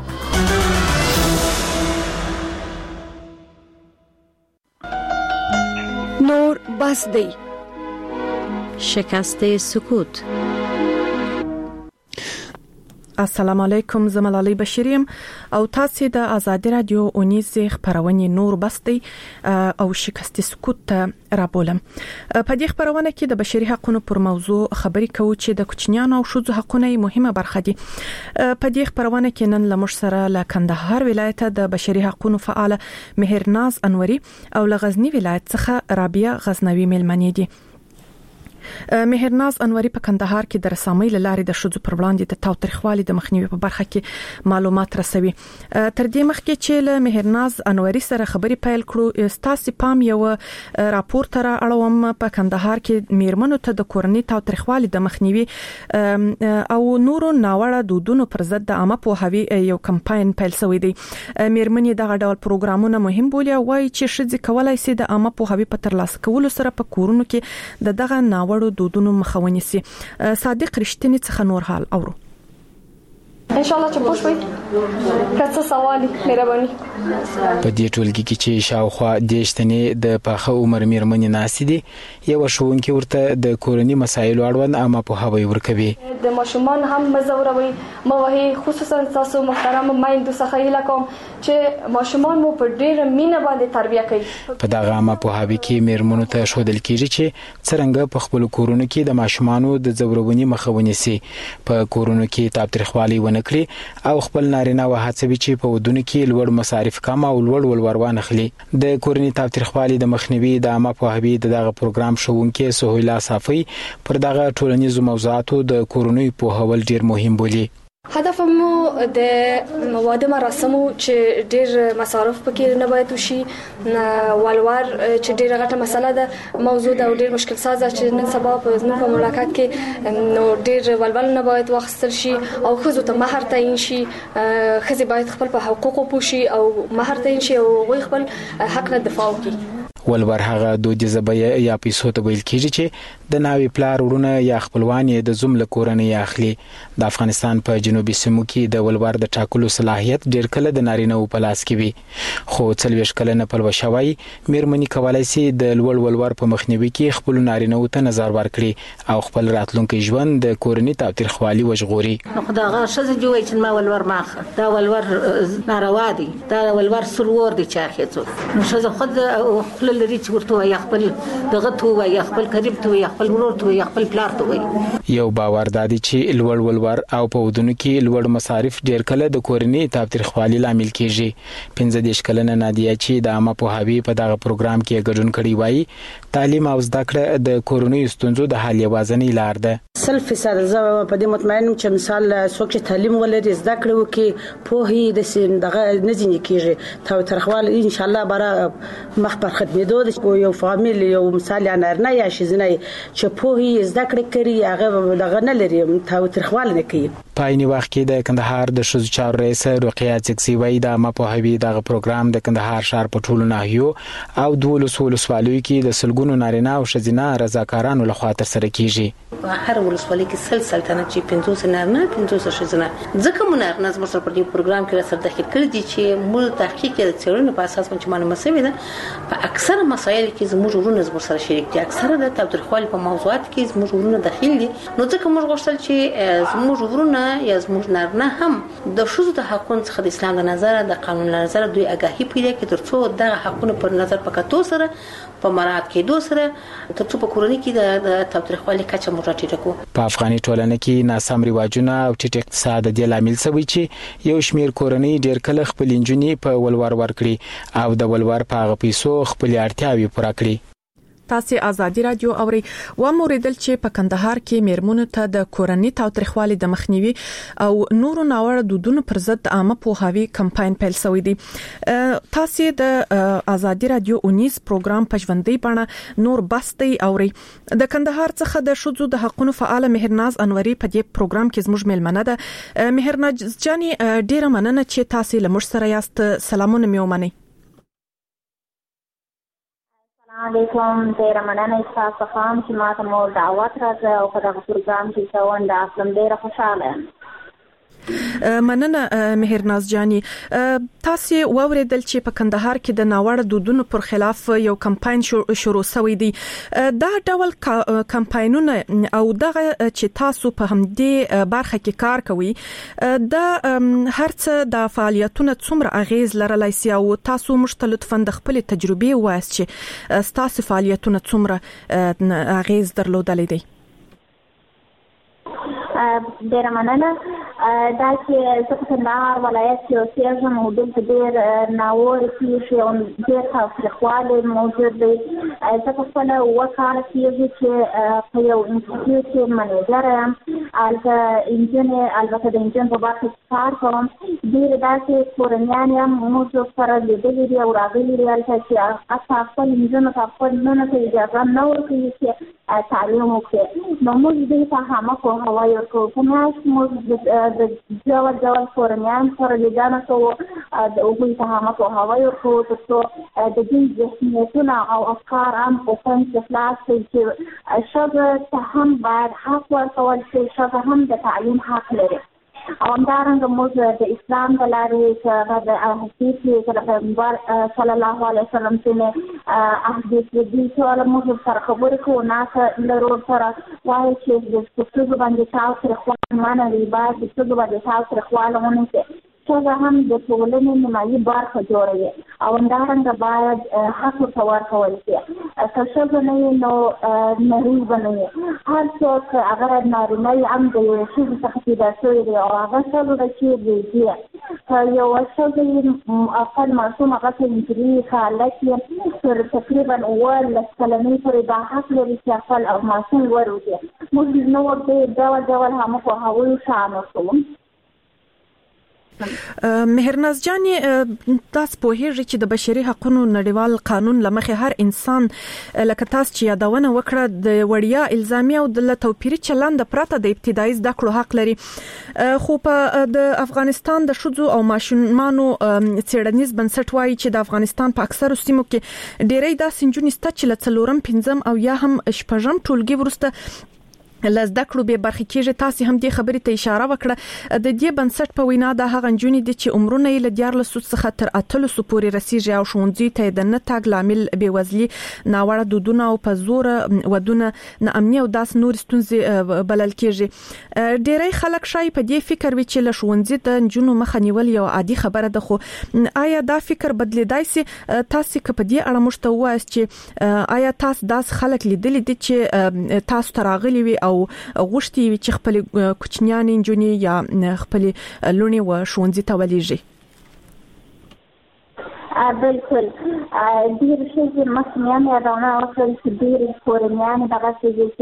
نور بس دی شکست سکوت. السلام علیکم، زه ملالۍ بشیریم او تاسو د آزادي رادیو اونیزه خبرونه نور بستی او شکست سکوت رابولم. په دې خبرونه کې د بشري حقوقو پر موضوع خبرې کوو چې د کوچنیانو او ښځو حقوقونه مهمه برخه دي. په دې خبرونه کې نن لمر سره له کندهار ولایت د بشري حقوقو فعال مهرناز انوري او له غزنی ولایت څخه رابعه غزنوي ملمنې دي. مهرناز انوري په کندهار کې د رسامۍ لارې د ښځو پر وړاندې د تاوتریخوالي د مخنیوي په برخه کې معلومات رسوي. تر دې مخکې چې له مهرناز انوري سره خبرې پیل کړو ستاسو پام یو راپور تر اړوم. په کندهار کې میرمنو ته د کورنۍ تاوتریخوالي د مخنیوي او نورو ناوړه دودونو پر ضد د عامه پوهاوي یو کمپاین پیل شوی دی. میرمنې دغه ډول پروګرامونه مهم بولي او وايي چې ښځې کولای شي د عامه پوهاوي په ترلاسه کولو سره په کورونو کې دغه ناوړه دودونو مخاوني سي. صادق رښتینی څخه نور حال اورو. ان شاء الله چې پوښوي کڅ سوالي مهرباني. په دې ټولګي کې چې شاوخوا د شتنې د پاخه عمر میرمنې ناسي دي یو شوونکي ورته د کورنۍ مسایلو اړوند عامه پوهاوی ورکوي. د ماشومان هم مزوروي موهي خصوصا تاسو محترم مایندو څخه هیله کوم چې ماشومان مو په ډېر مینه باندې تربیه کوي. په دغه عامه پوهاوی کې میرمنو ته ښودل کیږي چې څنګه په خپل کورونو کې د ماشومانو د زورونې مخاوني سي، په کورونو کې تاوتریخوالي ونه کړی او خپل نارینه وهڅوي چې په ودونو کې لوړ مصارف کم او لوړ ولور نخلي. د کورنۍ تاوتریخوالي د مخنیوي د عامه پوهاوي دغه پروګرام شوونکې سهیلا صافی پر دغه ټولنیزو موضوعاتو د کورنۍ پوهاول ډیر مهم بولي. هدف مو د واده مراسمو چې ډیر مصارف پکې نه باید وشي، ولور چې ډیره غټه مسله ده موضوع ده او ډیر مشکل سازه چې نن سبا په زموږ په مملکت کې نو ډیر ولول نه باید واخیستل شي او ښځو ته مهر تعیین شي. ښځې باید خپل په حقوقو پوه شي او مهر تعیین شي او هغوی خپل حق نه دفاع وکړي. ولور هغه دودیزه بیه یا پیسو ته ویل کیږي چې د ناوی پلار ورونه یا خپلوان یې د زوم له کورنۍ اخلي. د افغانستان په جنوبي سیمو کې د ولور د ټاکلو صلاحیت ډیر کله د نارینه په لاس کې وي، خو 40 کلنه پلوه شوی میرمنې کولای شي د لوړ ولور په مخنیوي کې خپل نارینه ته نظر ورکړي او خپل راتلونکي ژوند د کورنۍ تاوتریخوالي وژغوري. نو خدای شزه جوړي چې ما ولور ماخه دا ولور ناروا دي، دا ولور سرور دي چې اخیڅو نو شزه خود خپل لري چې ورته وایي خپل دغه ته وایي خپل قریب ته وایي خپل ورور ته وایي خپل پلار ته وایي. یو باور دادی چې لوړ ولور او په ودونو کې لوړ مصارف ډیر کله د کورنۍ تاوتریخوالي لامل کیږي. 15 کلنه نادیه چې د عامه پوهاوی په دغه پروګرام کې ګډون کړي وایي تعلیم او زده کړه د کورنۍ ستونزو د حل یوازینۍ لار ده. 100% زه په دې مطمئنم چې مثال څوک چې تعلیم ولري زده کړه وکړي په د سین دغه نځنی کیږي تاوتریخوالي ان شاء الله برا مخ پر خدمتو د یو فامیل یو مثال یا نارنه یا شزنه چې په زده کړه کوي هغه دغه نه لري تاوتریخوالي نه کوي. په عین وخت کې د کندهار د شذ چار رئیس رقیه چکسي وای د مپوهوي دغه پروګرام د کندهار شهر په ټولو ناحیو او د ولسوالۍ کې د سلګونو نارینه او شزینه رضاکارانو لخوا تر سره کیږي. هر ولسوالۍ کې سلطنت چې 500 نارینه 500 شزینه ځکه مونږ نارینه زموږ سره په دې پروګرام کې سره داخل کړی دي چې موږ تحقیق د څېړنې په اساس باندې معلومه شوې ده په اکثره مسایل کې زموږ ورونه زموږ سره شریک دي. اکثره د تاوتریخوالي په موضوعات کې زموږ ورونه داخل دي. نو ځکه موږ غوښتل چې زموږ ورونه یا زموږ نارینه هم د شذو د حقوقو څخه د اسلام د نظر د قانون د نظر دوی آگاهي پیدا کړي ترڅو د حقوقو پر نظر پکاتو سره په مراعات کې دوسره ترڅو په کورنۍ کې د تاوتریخوالي کچه مو راټیټه کو. په افغاني ټولنه کې ناسم رواجونه او ټیټ اقتصاد د لامل سوي چې یو شمیر کورنۍ ډیر کله خپل انجونې په ولور ورکړي او د ولور په غو پیسو خپل اړتیاوي پوره کړي. تاسو آزادي رادیو اوري و موریدل چې په کندهار کې میرمنو ته د کورنۍ تاوتریخوالي د مخنیوي او نورو ناوړه دودونو پر ضد عامه پوهاوی کمپاین پیل شوی دی. تاسو د آزادي رادیو 19 پروګرام په ژوندۍ بڼه نور بستي اوري. د کندهار څخه د شذو د حقوقو فعال مهرناز انوري په دې پروګرام کې زموږ ملمنه ده. مهرناز جاني ډیره مننه چې تاسو له موږ سره یاست. سلامونه مې ومنئ. علیکم ډیره مننه تاسو خام چې ماته مو دعوت راځه او په دغه پروګرام کې څون د اصل ډیره خوشاله یم. مننه مهرناز جاني. تاسو ووریدل چې په کندهار کې د ناوړه دودونو پر خلاف یو کمپاین شروع شوی دی. دا ډول کمپاینونه او دغه چې تاسو په همدې برخه کې کار کوي د هرڅه د فعالیتونو څومره اغیز لرلای سي او تاسو مشتلط فند خپل تجربه وایي چې تاسو فعالیتونو څومره اغیز درلودلې دي. ډیره مننه. دا چې زه په کندهار ولایت کې اوسېږم او دلته ډېر ناوړه پیښې او ډېر تاوتریخوالی موجود دی. زه په خپله 7 کاله کېږي چې په یو انسټیټیوټ کې منیجر یم. هلته البته د انجن په برخه کې کار کوم. ډېرې داسې کورنیان یم موږ سره لیدلي دي او راغلي دي هلته چې حتی خپل نجونو ته خپل لوڼو ته اجازه نه ورکوي چې تعلیم وکړي. نو موږ دوی ته عامه پوهاوی ورکوو. په میاشت موږ د ډول کورنیان سره لیدنه کوو د هغوی ته عامه پوهاوی ورکوو ترڅو د دوی ذهنیتونه او افکار هم په فهم کې خلاص شي چې ښځه ته هم باید حق ورکول شي. ښځه هم د تعلیم حق لري. او همدارنګه موږ د اسلام په لارې چې هغه د حدیث کې د پیغمبر صلی الله علیه وسلم څخه احادیث دي چې موږ سره خبرې کوو نه لرو سره وایي چې د ښځو باندې تاوتریخوالی منع دی. باید د ښځو باندې تاوتریخوالی ونه کړي. ښځه هم د ټولنې نیمایي برخه جوړوي او همدارنګه باید حق ورته ورکول شي. که ښځه نه وي نو نرۍ به نه وي. هر څوک هغه نارینه یې هم د یوې ښځې څخه پیدا شوی دی او هغه ښځه ده چې بېدي. که یوه ښځه یې خپل ماشوم هغه ته نجلۍ که هلک یې تر تقریبا 18 کلنۍ پورې دا حق لري چې خپل ماشوم وروزي. موږ نه ورته ډول عامه پوهاوی شامل کوو. مهرناز جاني تاسو په هیڅ چې د بشري حقوقو نړیوال قانون لمخې هر انسان لکه تاسو چې یادونه وکړه د وړیا الزامي او د توپیري چلند پرته د ابتدایي زده کړو حق لري. خو په د افغانستان د شذو او ماشومانو څېړنیز بنسټ وایي چې د افغانستان په اکثرو سیمو کې ډېری داسې نجونې شته چې له 4م 5م او یا هم 6م ټولګي وروسته لزده کړو به برخه کېږي. تاسو هم دې خبرې ته اشاره وکړه. د دې بنسټ په وینا د هغه جنونی د چې عمرونه یې ل 14 څخه تر 18 پورې رسیږي او ښوونځي ته د نه تاګ لامل به وزلي ناوړه دودونه او په زور ودونه نه امنیت او داس نور ستونزې بلل کېږي. ډېری خلک شای په دې فکر وی چې ل ښوونځي د جنونو مخه نیول یو عادي خبره ده، خو آیا دا فکر بدلیدای سي؟ تاسو په دې اړه مشته وایست چې آیا تاسو داس خلک لیدل دي چې تاسو تراغلي وي او غوښتي چې خپل کوچنیان انجونی یا خپل لونی و ښوونځي ته ولېږي؟ بالکل ډیر شي مسمیان یادونه وکړل چې ډیر کورنیان دغه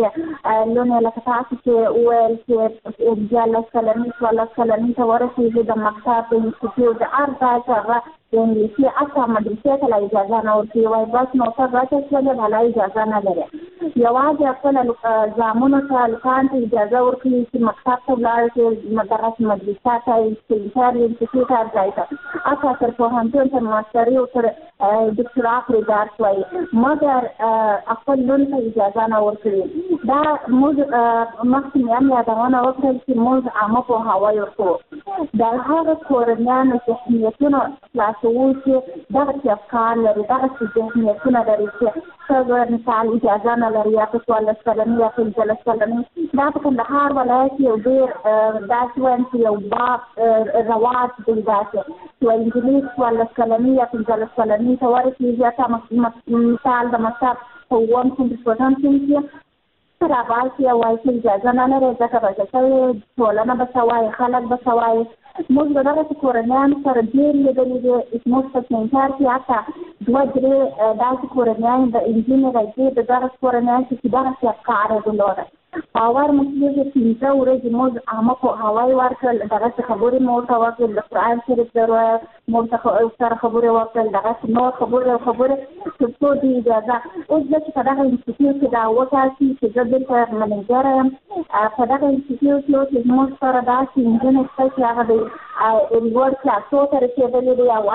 چې لونه لکه تاسو چې ویل چې جاله سلامي ولا سلامي ته ورسېږي د مکتب په انستیتیوټ د ارزه د انګلیسي اصلا مدرسې ته لا اجازه نه ورکوي، وایي بس نو څه راځي چې لا اجازه نه لري. یوازې خپل زامنو ته لکان ته اجازه ورکوي چې مکتب ته ولاړ شي، مدرسه مدرسه ته انستیتیوټ ارزه ته اصلا تر پوهنتون ته ماستري او تر دکتورا پرې درس وایي، مګر خپل لون ته اجازه نه ورکوي. دا موږ مخکې هم یادونه وکړل چې موږ عامه پوهاوی ورکوو د هغه کورنیانو ذهنیتونه خلاصوو چې دغه افکار لري، دغه ذهنیتونه لري چې څه مثال اجازه نه لري یا په 14 کلنۍ یا 15 کلنۍ. دا په کندهار ولایت یو ډېر داسې وایم چې یو باب رواج دی داسې چې انجلۍ 14 کلنۍ یا 15 کلنۍ ته ورسېږي یا مثال د مکتب په 1 کې راباسي او وایي چې اجازه نه لري ځکه به څه ټولنه به څه وایي، خلک به څه وایي. موږ د دغه کورنیانو سره ډېر لیدلي دي. زموږ په سینټر کې حتی 2-3 داسې کورنیان د انجینر راځي د دغه کورنیان چې دغه افکار یې درلوده. باور مو کېږي چې 15 ورځې موږ عامه پوهاوی ورکړل، دغسې خبرې مو ورته وکړل، د قرآن شریف مو سره خبرې وکړل، دغسې نور خبرې تر څو د اجازه. اوس زه چې په دغه انستیتیوټ کې دا وټاکي چې زه دلته منیجره یم، په دغه انستیتیوټ کې چې زموږ سره داسې نجونې شته چې هغه د لوړ کلاسو ته رسېدلي دي او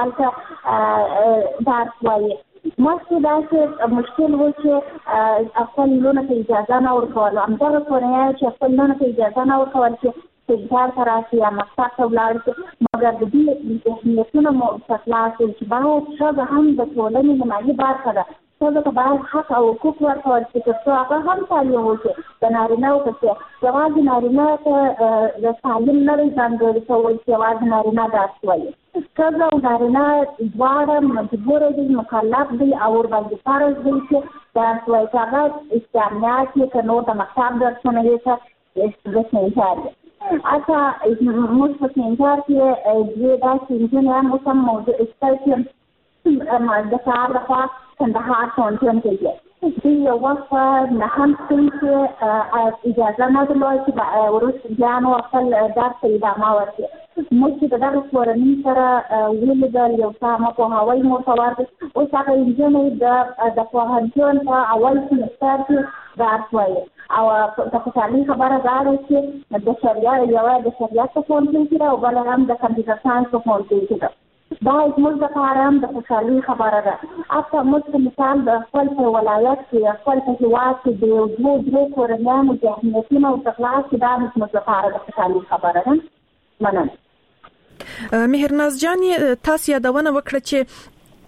هلته درس وایي. مخکې داسې مشکل و چې خپل لونه ته اجازه نه ورکول، همدغه کورنیان چې خپل لونه ته اجازه نه ورکول چې سینټر ته راشي یا مکتب ته ولاړ شي، مګر د دې ذهنیتونه مو ورته خلاص کړل چې باید ښځه هم د ټولنې نیمایي برخه ده. ښځه ته باید حق او حقوق ورکول شي تر څو هغه هم تعلیم وکړي. د نارینهو په څېر یوازې نارینه ته د تعلیم نه دی ځانګړی شوی چې یوازې نارینه درس وایي. ښځه او نارینه دواړه مجبوره دي، مکلف دي او ورباندې فرض دی چې درس وایي، چې هغه اسلامیات یې که نور د مکتب درسونه یې که د سینټر دی. اصلا موږ په سینټر کې دوی داسې نجونې هم اوس هم موضوع شته چې د سهار لخوا کندهار پوهنتون کې دي. دوی یو وخت نه هم ستوي چې اجازه نه درلوده چې وروسته بیا نو خپل درس ته ادامه ورکړي. موږ چې د دغه کورنۍ سره ولیدل، یو څه عامه پوهاوی مو ورته ورکړ. اوس هغه نجونې د پوهنتون په اول سمستر کې درس وایي او د خوشحالۍ خبره دا ده چې د شریعت یوه د شریعت په پوهنتون کې ده او بله هم د کمپیوټر ساینس په پوهنتون کې ده. دا زموږ لپاره هم د خوشحالۍ خبره ده. حتی موږ په مثال د خپل په ولایت کې خپل په هېواد کې د یو 2-3 کورنیانو ذهنیتونه ورته خلاص کړي، دا زموږ لپاره د خوشحالۍ خبره ده. مننه. مهرناز جان، تاسو یادونه وکړه چې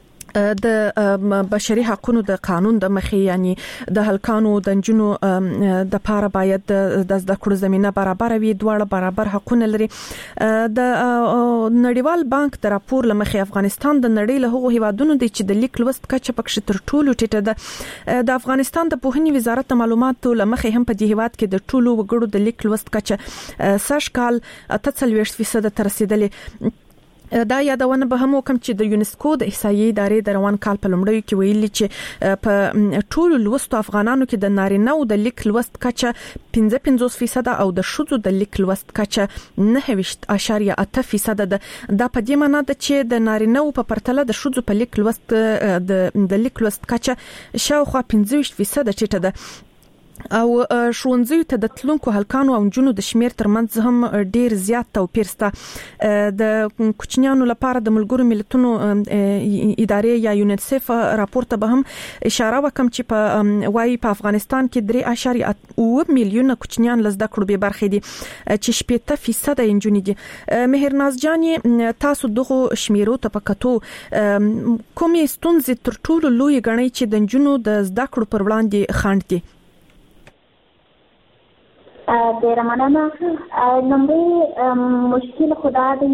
د بشري حقوقو د قانون د مخې یعنی د هلکانو د نجونو د لپاره باید د زده کړو زمينه برابر وي، دواړه برابر حقوق لري. د نړیوال بانک د راپور لمخې افغانستان د نړۍ له هغو هیوادونو دی چې د لیک لوست کچه پکې تر ټولو ټیټه ده. د افغانستان د پوهنې وزارت د معلوماتو لمخې هم په دې هیواد کې د ټولو وګړو د لیک لوست کچه سږکال 43% تر رسیدلې. دا یادونه به هم وکم چې د یونسکو د احصایې ادارې د روان کال په لومړیو کې ویلي چې په ټولو لوستو افغانانو کې د نارینه او د لیک لوست کچه 55% او د ښځو د لیک لوست کچه 9.8% ده. دا په دې معنی ده چې د نارینه په پرتله د ښځو په لیک لوست د لیک لوست کچه شاوخوا 15% ټیټه ده. او شونځي ته د تلونکو هلکانو او جنونو د شمیر ترمنځ هم ډیر زیات توپیر شته. د کوچنیانو لپاره د ملګرو ملتونو ادارې یا یونیسف راپورته به هم اشاره وکم چې په وایي په افغانستان کې 3.8 میلیونه کوچنیان لزده کړو به برخې دي چې 70% انجونې دي. مهرناز جاني تاسو دغه شمیرو ته پکاتو کومې ستونزې تر ټولو لوی غنئ چې د انجونو د زده کړو پر وړاندې خنډ دي؟ ډیره مننه. لومړی مشکل خدا دی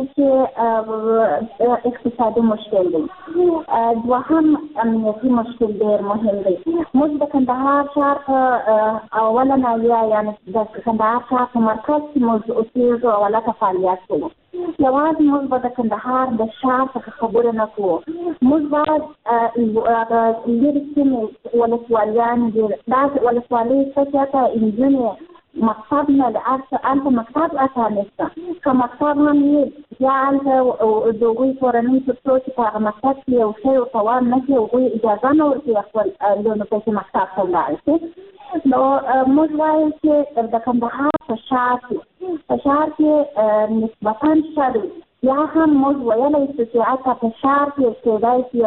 چې اقتصادي مشکل دی. دوهم امنیتي مشکل ډیر مهم دی. موږ د کندهار ښار په اوله ناحیه یعنې د کندهار ښار په مرکز کې موږ اوسېږو او هلته فعالیت کوو. یوازې موږ به د کندهار د ښار څخه خبره نه کوو. موږ باید لرې سیمې ولسوالیانې دي. داسې ولسوالۍ شته چې هلته نجونې مکتب نه هلته مکتب اته نشته. که مکتب هم وي بیا هلته د هغوی کورنۍ تر څو چې په هغه مکتب کې یو شی ورته ور نه کړي هغوی اجازه نه ورکوي خپل لونو ته چې مکتب ته ولاړ شي. نو موږ وایو چې د کندهار په ښار کې نسبتاً ښه دی. یا هم موږ ویلی شو چې هلته په ښار کې کېدای شي یو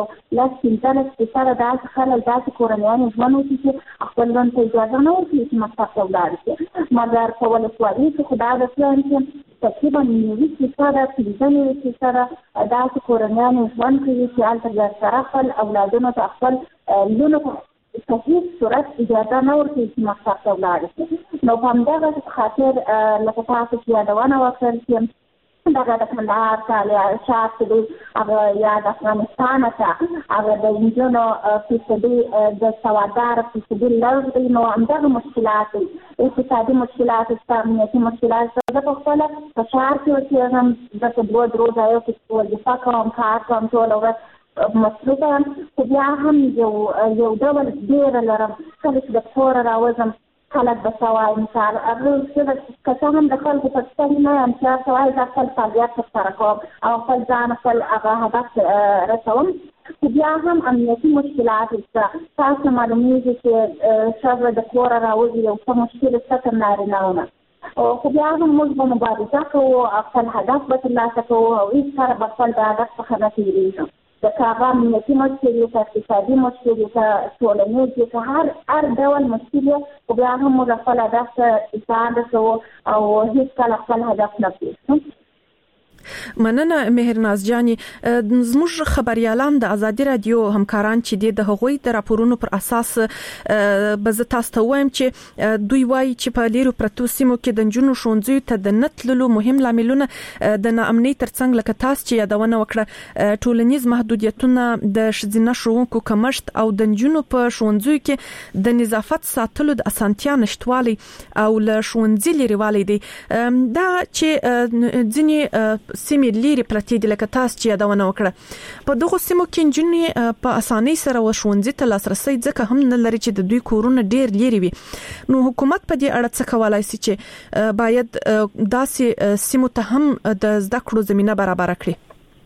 15% داسې خلک داسې کورنیانې ژوند وکړي چې خپل ژوند ته اجازه نه ورکوي چې مکتب ته ولاړ شي. مګر په ولسوالۍ کې خو دا د پلان چې تقریبا 90% 95% داسې کورنیانې ژوند کوي چې هلته ورسره خپل اولادونو ته خپل لونو ته په هیڅ صورت اجازه نه ورکوي چې مکتب ته ولاړ شي. نو په همدغه خاطر لکه تاسو چې یادونه وکړل چې دغه د کندهار ښار چې دی هغه یا د افغانستان ته هغه د نجونو فیصدي د سوادداره فیصدي لږ دی. نو همدغه مشکلات دي، اقتصادي مشکلات شته، امنیتي مشکلات شته. زه په خپله په ښار کې اوسېږم. زه په 2 ځایو کې وظیفه کوم، کار کوم، ټوله ورځ مصروفه یم. خو بیا هم یو ډول ډېره لرم. کله چې د کوره راوځم خلک به څه وایي. مثال که څه هم د خلکو په سترګې نه یم چې څه وایي، زه خپل فعالیت ترسره کوم او خپل ځان خپل هغه هدف رسوم. خو بیا هم امنیتي مشکلات شته. تاسو معلومیږي چې ښځه د کوره راوځي یو څه مشکل شته تر نارینهو نه. خو بیا هم موږ به مبارزه کوو او خپل هدف به ترلاسه کوو او هېڅکله به خپل د هدف څخه نه تېرېږو. د هغه امنیتي مشکل وي، که اقتصادي مشکل وي، که ټولنیز وي، که هر ډول مشکل وي، خو بیا هم موږ خپل هدف ته ځان رسوو او هېڅکله خپل هدف نه پرېږدو. مننه مهرناز جاني. زموږ خبريالان د ازادي رادیو همکاران چې د هغوی د راپورونو پر اساس به زه تاسو ته وایم چې دوی وایي چې په لیرو پرتو سیمو کې د نجونو ښوونځیو ته د نتللو مهم لاملونه د ناامنۍ ترڅنګ لکه تاسو چې یادونه وکړه ټولنیز محدودیتونه، د ښځینه ښوونکو کمښت او د نجونو په ښوونځیو کې د نظافت ساتلو د اسانتیا نشټوالي او له ښوونځي لريوالي دي. دا چې ځینې سیمې لري پرتې دي لکه تاسو چې یادونه وکړه. په دغه سیمو کې نجونې په اسانۍ سره ښوونځي ته لاسرسي ځکه هم نه لري چې د دوی کورونه ډیر لري وي. نو حکومت په دې اړه څه کولای شي چې باید داسې سیمو ته هم د زده کړو زمينه برابر کړي؟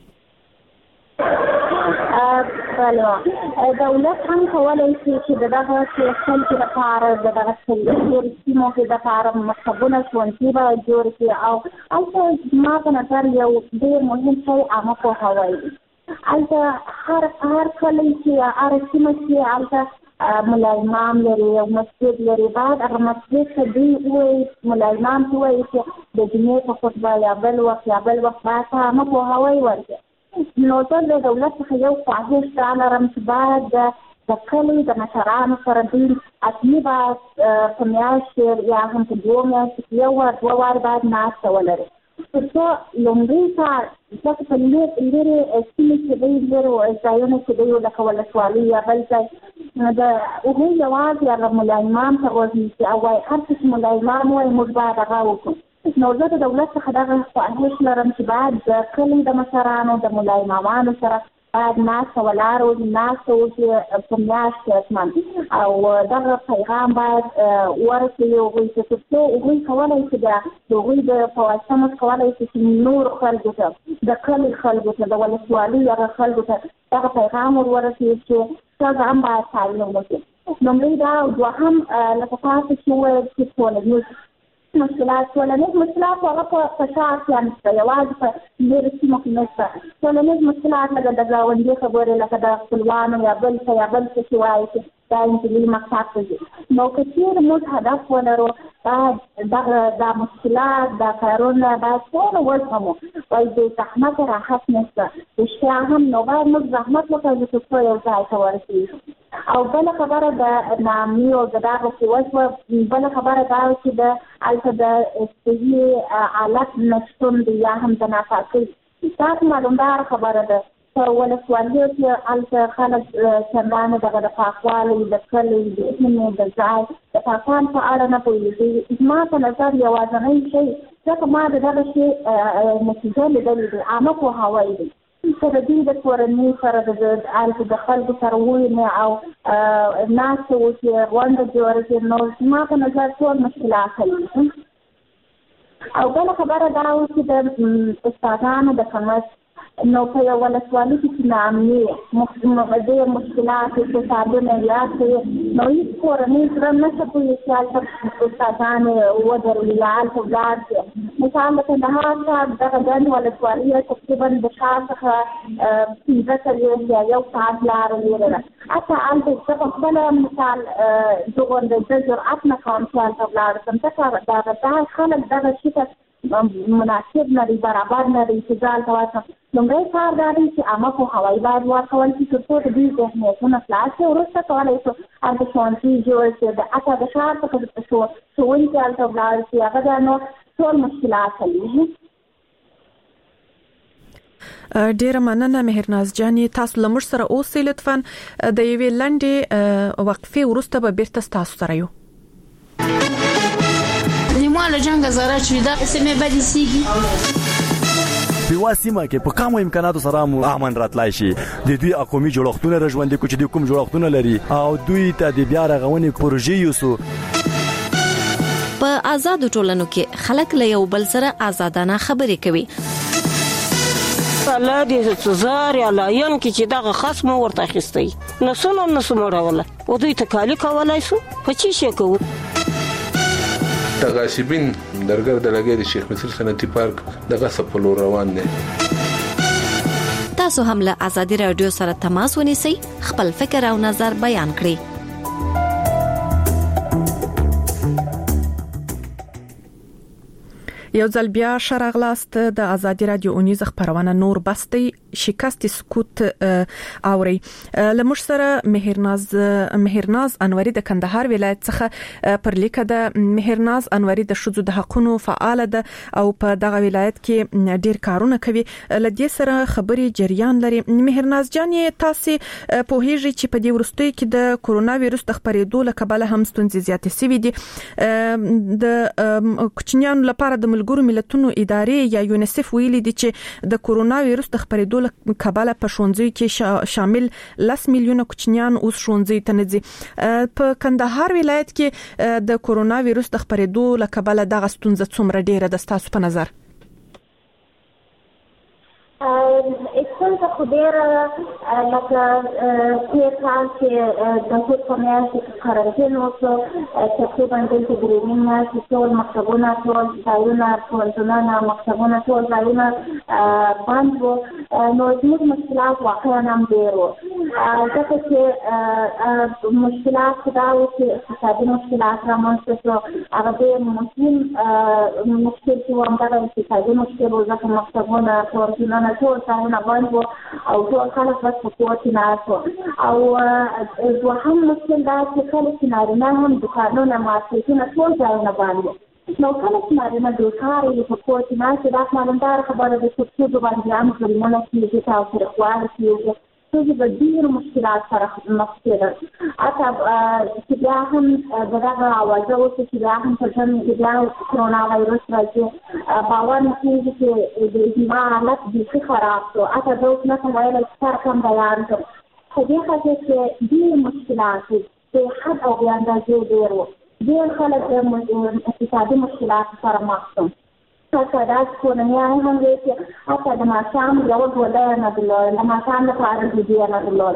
دولت هم کولای شي چې دغه خلکو لپاره دغه سیمو کې د لپاره مکتبونه ښوونځي به جوړ کړي او هلته ما په نظر یو ډېر مهم شی عامه پوهاوی دی. هلته هر کلی چې هر سیمه چې هلته ملا امام لري او مسجد لري، باید هغه مسجد ته دوی ووایي، ملا امام ته ووایي چې د جمعې په خطبه یا بل وخت باید عامه پوهاوی ورکړي. نو زه د دولت څخه یو خواهش دا لرم چې باید د کلي د مشرانو سره دوی اصلي باید په میاشت یا هم په 2 میاشتو کې یو وار 2 وار باید ناسته ولري، تر څو لومړی کار ځکه په لرې سیمې کې دی، لرې ځایونه کې دی لکه ولسوالي یا بل ځای، د هغوی یوازې هغه ملا امام ته غوږ او وایي هر څه چې ملا امام وایي موږ باید هغه وکړو. نو زه د دولت څخه دغه خواهش لرم چې باید د کلي د مشرانو د ملا امامانو سره باید ناسته ولاړه وشي، ناسته وشي په میاشت کې حتما، او دغه پیغام باید ورسوي هغوی ته، تر څو هغوی کولی شي د هغوی په واسطه موږ کولی شي چې نورو خلکو ته، د کلي خلکو ته، د ولسوالۍ هغه خلکو ته دغه پیغام ورسوي چې ښځه هم باید تعلیم وکړي. لومړی دا دوهم لکه تاسو چې وویل چې ټولنیز مشکلات هغه په فشار کې نشته، یوازې په ډېرو سیمو کې نشته. ټولنیز مشکلات لکه د ګاونډي خبرې، لکه د خپلوانو یا بل څه چې وایي چې دا انجلۍ مقصد ته ځي. نو که چېرې موږ هدف ولرو دا مشکلات دا کارونه دا ټول وزغمو، وایي د زحمت راحت نشته رښتیا هم، نو باید موږ زحمت وکړو چې څو یو ځای ته ورسېږو. او بله خبره د ناامني او د دغسې وجوه، بله خبره دا چې هلته د صحي حالت نشتون دی یا هم د ناپاکۍ. تاسو معلومداره خبره ده په ولسوالیو کې هلته خلک چندانې دغه د پاکوالي د کلي د سیمې د ځای د پاکوالي په اړه نه پوهېږي. زما په نظر یوازینی شی ځکه ما د دغه شي نتیجه لیدلې دي، عامه پوهاوی دی. سره دوی د کورنۍ سره د خلکو سره وویني او ناستې وکړي، غونډه جوړه کړي، نو زما په نظر ټول مشکلات حلېږي. او بله خبره دا و چې د استادانو د کمښت، نو په یو ولسوالي کې چې ناامني ډېر مشکلات اقتصادونه یاد کوي، نو هېڅ کورنۍ زړه نشي پوهېږي چې هلته استادان ودروي یا هلته ولاړ شي. مثال د کندهار ښار دغه ګڼ ولسوالي تقریبا د ښار څخه 15 یا 1 ساعت لاره لرې ده. حتی هلته زه په خپله مثال زه جرأت نه کوم چې هلته ولاړ شم، ځکه دا خلک دغه شي ته مناسب نه دي، برابر نه دي چې زه هلته ورشم. لومړی کار دا دی چې عامه پوهاوی باید ورکول شي تر څو د دوی ذهنیتونه خلاص شي. وروسته کولی شو هلته ښوونځي جوړ شي، حتی د ښار څخه ښوونکي هلته ولاړ شي، هغه بیا نو ټول مشکلات حلېږي. ډیره مننه مهرناز جانې، تاسو له موږ سره اوسئ. لطفا د یوې لنډې وقفې وروسته به بیرته ستاسو سره یو. نیمه له جنګه زره چې دا سیمه بدې سیږي په واسمه کې په کومو امکاناتو سره مو امن راتلای شي. د دوی اقومي جوړښتونه رژوندې کوي چې د کوم جوړښتونه لري او دوی ته د بیا رغونې پروژې یوسو. په آزاد ټولنو کې خلک له یو بل سره آزادانه خبرې کوي. الله دې زار یا لاین کې چې دغه خصم ورته اخیستي نسونه مړوله او دوی تکالی کولای شو په چی شي کوو. تغاشبین درګر د لګي د شیخ مصر صنعتي پارک دغه سپلو روان دي. تاسو هم له آزادي رادیو سره تماس ونیسئ، خپل فکر او نظر بیان کړئ. یو ځل بیا شرغلاست د آزادي رادیو اونیز خبرونه نور بستی شکست سکوت اوري. لمر سره مهرناز انوري د کندهار ولایت څخه پر لیکه د مهرناز انوري د شذو د حقونو فعال ده او په دغه ولایت کې ډیر کارونه کوي. لدې سره خبري جریان لري. مهرناز جانې تاسو په هیڅ چې په دې ورستۍ کې د کورونا وایروس د خپرېدو لکبله هم ستونزې زیاتې سوي دي. د کوچنیانو لپاره د ملګرو ملتونو ادارې یا یونیسف ویلي دي چې د کورونا وایروس د خپرېدو لکبله په ښوونځیو کې شامل 10 میلیونه کوچنیان اوس ښوونځي ته نه ځي. په کندهار ولایت کې د کورونا وایروس د خپرېدو لکبله دغه ستونزه څومره ډیره ده ستاسو په نظر؟ ستونزه خو ډېره لکه تېر کال چې د هود په میاشت کې قرنطین وشو، تقریبا دلته درې نیم میاشتې ټول مکتبونه، ټول ځایونه، پوهنتونونه، مکتبونه، ټول ځایونه بند وو. نو زموږ مشکلات واقعا هم ډېر وو، ځکه چې مشکلات خو دا و چې اقتصادي مشکلات رامنځته شو. هغه ډېر مهم مشکل چې و همدغه اقتصادي مشکل و، ځکه مکتبونه، پوهنتونونه ټول ځایونه بند وو او ټول خلک بس په کور کې ناست وو. او دوهم مشکل دا چې کله چې نارینه هم دوکانونه، مارکیټونه، ټول ځایونه بند وو. نو کله چې نارینه بیکاره وي په کور کې ناست وي، دا معلومداره خبره ده چې ښځو باندې هم ظلمونه کېږي، تاوتریخوالی کېږي، ښځې به ډېرو مشکلات سره مخ کېدل. حتی چې بیا هم د دغه اوازه وشوه چې بیا هم په ژمي کې بیا کرونا وایروس راځي، باور نه کېږي چې زما حالت بیخي خراب شو. حتی زه اوس نشم ویلی چې سر کم بیان کړم. په دې خاطر چې ډېر مشکلات بې حد او بې اندازې ډېر وو. ډېر خلک د اقتصادي مشکلاتو سره مخ شول. حتی داسې کورنیان هم وي چې حتی د ماښام یوه ډوډۍ نه درلودل، د ماښام لپاره ډوډۍ نه درلودل.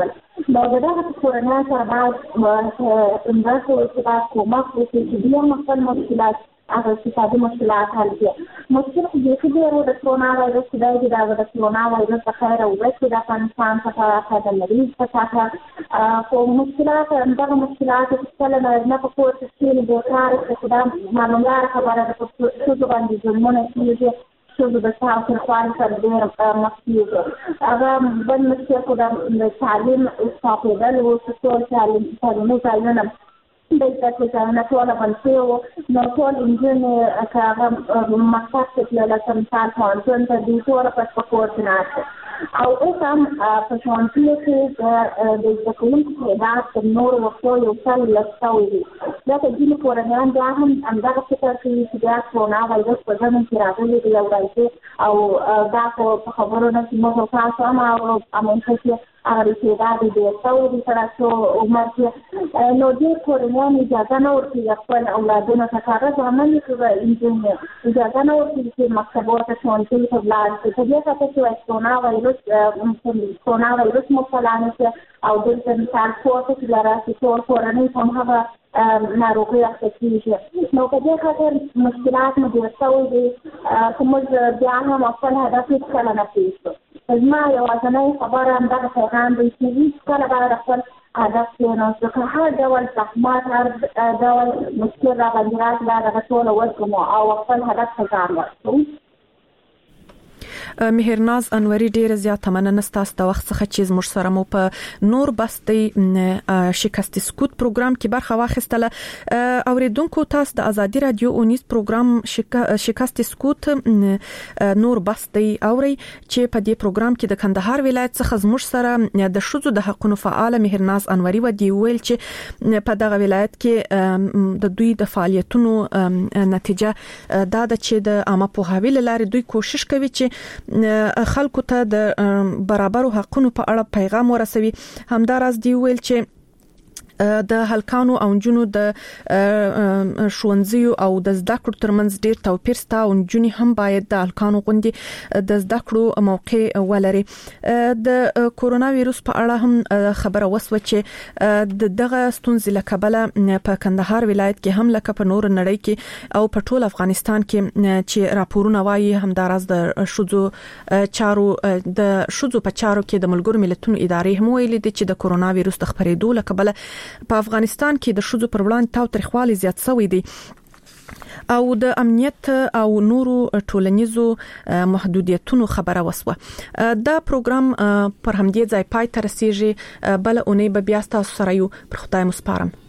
نو دغه کورنۍ سره باید اندازه وکړي کومه چې بیا خپل مشکلات هغه اقتصادي مشکلات حل کړي. مشکل چې ډېر د کرونا وایرس دی د کرونا وایرس څخه راوځي د افغانستان څخه د مریض څخه خو مشکلات دغه مشکلات چې نه په کور کې د کار څخه معلومات خبره ده چې څه باندې ظلمونه کیږي څه د تاسو خپل سره ډېر مخکې هغه بل مشکل خو د تعلیم استفاده او څه تعلیم ځایونه د تاسو نه ټول باندې نو ټول انجن کاغه مکتب ته لکه مثال ځان ته د ټول په کوټ نه او اوس هم په شانتي کې د کومې تعداد نور وختو یو څل لستوي دا ته د کورنۍ دا هم اندازه فکر کوي چې دا کرونا وایرس په ځان کې راغلي دی او راځي او دا په خبرونه چې موږ تاسو هم او امریکا کې هغه چې دا د سعودي سره عمر کې نو د کورنۍ اجازه نه ورکوي خپل اولادونو ته کار ځانونه کوي انجن اجازه نه ورکوي چې مکتبونو ته شانتي ته لاړ شي په دې خاطر چې کرونا وایرس مبتلا نه شي او د انسان پوهه چې لري چې کورنۍ هم هغه ناروغي اخیستي نو په دې خاطر مشکلات مو ډېر شوي دي کوم بیا هم خپل هدف هیڅکله نه پیښ زما یوازینۍ خبره همدغه پیغام دی چې هیڅکله باید خپل هدف کېنو ځکه هر ډول زحمت هر ډول مشکل راباندې راشي دا دغه ټوله وزغمو او خپل هدف ته ځان ورکړو. مهرناز انوري ډیره زیاته مننه ستاسو د وخت څخه چې زموږ سره مو په نور بستي شکست سکوت پروګرام کې برخه واخیستله. اوریدونکو تاسو د ازادي رادیو اونیز پروګرام شکست سکوت نور بستي اوري چې په دې پروګرام کې د کندهار ولایت څخه زموږ سره د شذو د حقوقو فعال مهرناز انوري ودی ویل چې په دغه ولایت کې د دوی د فعالیتونو نتیجه دا د چې د عامه پوهاوی لپاره دوی کوشش کوي چې خلکو ته د برابرو حقوقو په اړه پیغام ورسوي. همداراز دی ویل چې د هلکانو او جنونو د ښوونځیو او د زده کړو ترمنځ ډیر توپیر شته او جنونی هم باید د هلکانو غوندي د زده کړو موقع ولري. د کورونا وایرس په اړه هم خبره وسوه چې دغه ستونزې له کبله په کندهار ولایت کې هم لکه په نور نړۍ کې او په ټول افغانستان کې چې راپورونه وايي همداراز د شذو چارو په چارو کې د ملګرو ملتونو ادارې هم ویلي دي چې د کورونا وایرس د خپرېدو له کبله په افغانستان کې د شذو پر وړاندې تاوتریخوالي زیات شوی دی او د امنیت او نورو ټولنیزو محدودیتونو خبره وسوه. دا پروګرام پر همدې ځای پای ته رسیږي. بل اونۍ به بیا تاسو سره یو پر خدای مسپارم.